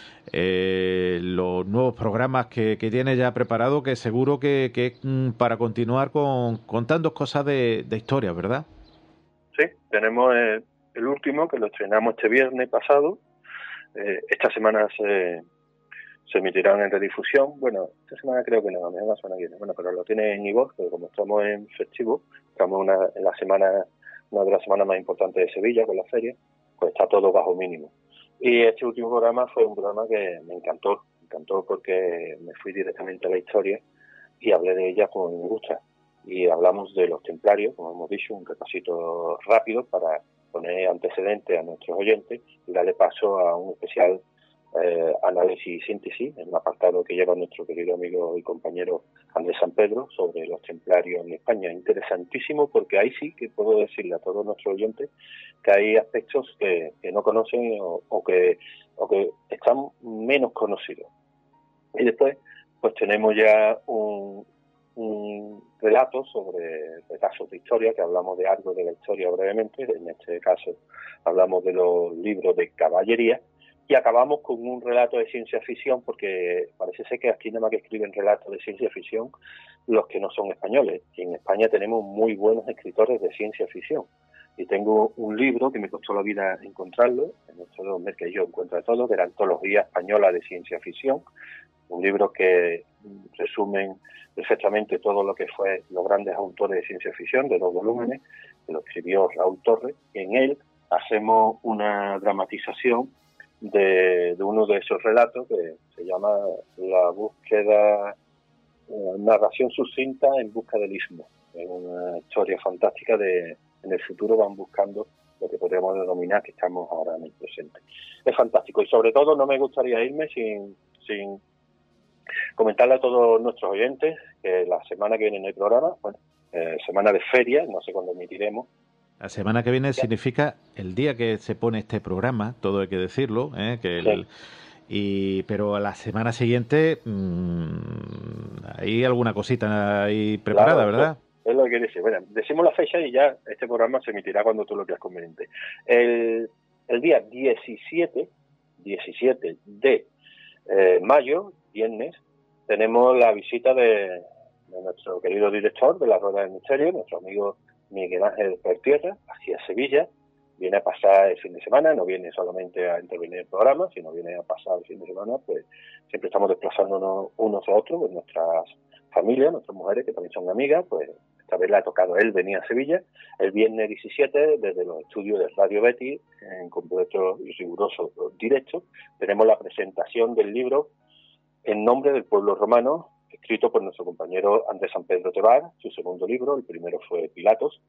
eh, los nuevos programas que, que tiene ya preparado, que seguro que, que es mm, para continuar con contando cosas de, de historia, ¿verdad? Sí, tenemos el, el último que lo estrenamos este viernes pasado. Eh, esta semana se, se emitirán en redifusión. Bueno, esta semana creo que no, la misma semana que viene. Bueno, pero lo tiene en iVoox, porque como estamos en festivo, estamos una, en la semana, una de las semanas más importantes de Sevilla con la feria, pues está todo bajo mínimo. Y este último programa fue un programa que me encantó, me encantó porque me fui directamente a la historia y hablé de ella con gusto. Y hablamos de los templarios, como hemos dicho, un repasito rápido para poner antecedentes a nuestros oyentes y darle paso a un especial eh, análisis y síntesis, en un apartado que lleva nuestro querido amigo y compañero Andrés San Pedro sobre los templarios en España. Interesantísimo porque ahí sí que puedo decirle a todos nuestros oyentes que hay aspectos que, que no conocen o, o, que, o que están menos conocidos. Y después pues tenemos ya un un relato sobre casos de historia, que hablamos de algo de la historia brevemente, en este caso hablamos de los libros de caballería, y acabamos con un relato de ciencia ficción, porque parece ser que aquí nada más que escriben relatos de ciencia ficción los que no son españoles, y en España tenemos muy buenos escritores de ciencia ficción. Y tengo un libro que me costó la vida encontrarlo, en estos dos meses que yo encuentro todo, de la Antología Española de Ciencia Ficción, un libro que resumen perfectamente todo lo que fue los grandes autores de ciencia ficción, de dos volúmenes, que lo escribió Raúl Torres, y en él hacemos una dramatización de, de uno de esos relatos que se llama La búsqueda, eh, narración sucinta en busca del istmo. Es una historia fantástica de en el futuro van buscando lo que podríamos denominar que estamos ahora en el presente. Es fantástico y sobre todo no me gustaría irme sin, sin comentarle a todos nuestros oyentes que la semana que viene no hay programa, bueno, eh, semana de feria, no sé cuándo emitiremos. La semana que viene ya significa el día que se pone este programa, todo hay que decirlo, ¿eh? que el, sí. y pero a la semana siguiente mmm, hay alguna cosita ahí preparada, claro, ¿verdad? Es lo que dice. Bueno, decimos la fecha y ya este programa se emitirá cuando tú lo creas conveniente. El, el día diecisiete de eh, mayo, viernes, tenemos la visita de, de nuestro querido director de La Rueda del Misterio, nuestro amigo Miguel Ángel Pertierra, aquí a Sevilla. Viene a pasar el fin de semana, no viene solamente a intervenir en el programa, sino viene a pasar el fin de semana, pues siempre estamos desplazándonos unos a otros, pues nuestras familias, nuestras mujeres, que también son amigas, pues esta vez le ha tocado a él venir a Sevilla el viernes diecisiete desde los estudios de Radio Betis, en completo y riguroso directo. Tenemos la presentación del libro En nombre del pueblo romano, escrito por nuestro compañero Andrés San Pedro Tebar, su segundo libro, el primero fue Pilatos,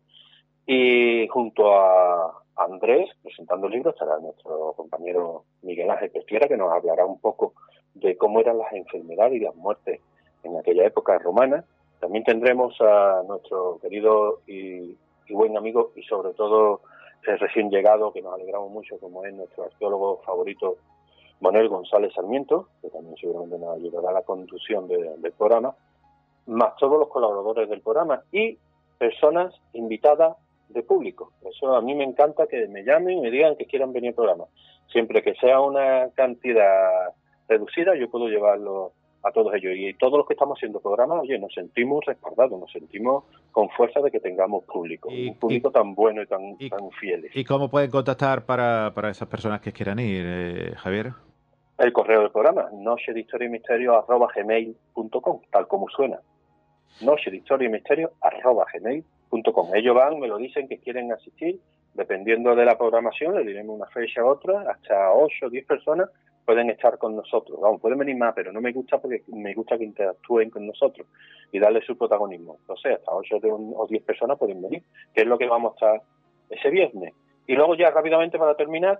y junto a Andrés, presentando el libro, estará nuestro compañero Miguel Ángel Pertierra, que nos hablará un poco de cómo eran las enfermedades y las muertes en aquella época romana. También tendremos a nuestro querido y, y buen amigo, y sobre todo el recién llegado, que nos alegramos mucho, como es nuestro arqueólogo favorito, Manuel González Sarmiento, que también seguramente nos ayudará a la conducción de, del programa, más todos los colaboradores del programa y personas invitadas de público. Eso a mí me encanta, que me llamen y me digan que quieran venir al programa. Siempre que sea una cantidad reducida, yo puedo llevarlo a todos ellos. Y todos los que estamos haciendo programas, oye, nos sentimos respaldados, nos sentimos con fuerza de que tengamos público, y, un público y, tan bueno y tan, y, tan fiel. ¿Y cómo pueden contactar para, para esas personas que quieran ir, eh, Javier? El correo del programa, noche de historia y misterio arroba gmail punto com, tal como suena. Noche de historia y misterio arroba gmail punto com. Ellos van, me lo dicen que quieren asistir, dependiendo de la programación, le diremos una fecha a otra, hasta ocho o diez personas pueden estar con nosotros. Vamos, pueden venir más, pero no me gusta porque me gusta que interactúen con nosotros y darle su protagonismo. Entonces, hasta ocho o diez personas pueden venir, que es lo que vamos a estar ese viernes. Y luego ya rápidamente, para terminar,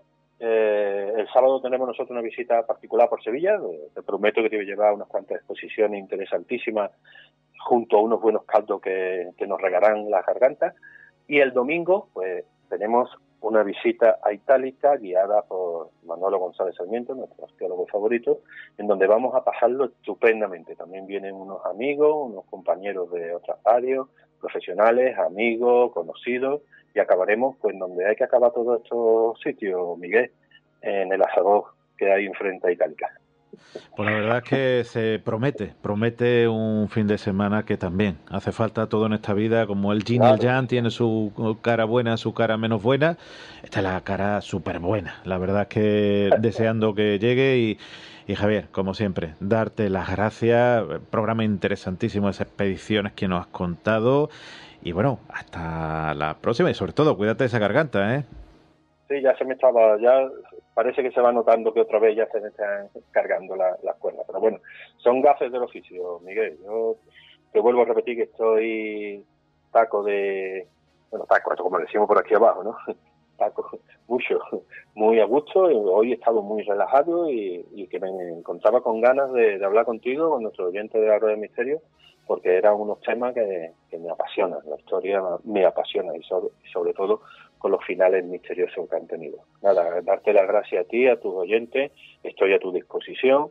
eh, el sábado tenemos nosotros una visita particular por Sevilla. Te prometo que te voy a llevar unas cuantas exposiciones interesantísimas junto a unos buenos caldos que, que nos regarán las gargantas. Y el domingo, pues, tenemos una visita a Itálica guiada por Manolo González Sarmiento, nuestro arqueólogo favorito, en donde vamos a pasarlo estupendamente. También vienen unos amigos, unos compañeros de otras radios, profesionales, amigos, conocidos, y acabaremos pues donde hay que acabar todos estos sitios, Miguel, en el asador que hay enfrente a Itálica. Pues la verdad es que se promete, promete un fin de semana que también hace falta todo en esta vida, como el yin y el yang tiene su cara buena, su cara menos buena, esta es la cara súper buena. La verdad es que deseando que llegue y, y Javier, como siempre, darte las gracias, programa interesantísimo, esas expediciones que nos has contado y bueno, hasta la próxima y sobre todo, cuídate de esa garganta, ¿eh? Sí, ya se me estaba, ya parece que se va notando que otra vez ya se me están cargando la, las cuerdas. Pero bueno, son gajes del oficio, Miguel. Yo te vuelvo a repetir que estoy taco de, bueno, taco, como decimos por aquí abajo, ¿no? Taco, mucho, muy a gusto. Hoy he estado muy relajado y, y que me encontraba con ganas de, de hablar contigo, con nuestro oyente de La Rueda del Misterio, porque eran unos temas que, que me apasionan. La historia me apasiona y sobre, y sobre todo con los finales misteriosos que han tenido. Nada, darte las gracias a ti, a tus oyentes, estoy a tu disposición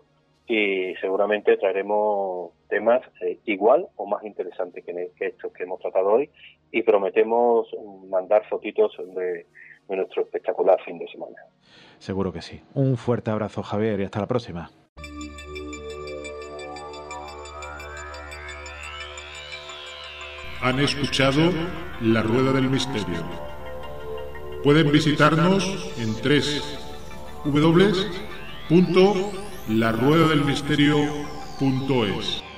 y seguramente traeremos temas eh, igual o más interesantes que, que estos que hemos tratado hoy y prometemos mandar fotitos de, de nuestro espectacular fin de semana. Seguro que sí. Un fuerte abrazo, Javier, y hasta la próxima. Han escuchado La Rueda del Misterio. Pueden visitarnos en doble u doble u doble u punto la rueda del misterio punto es.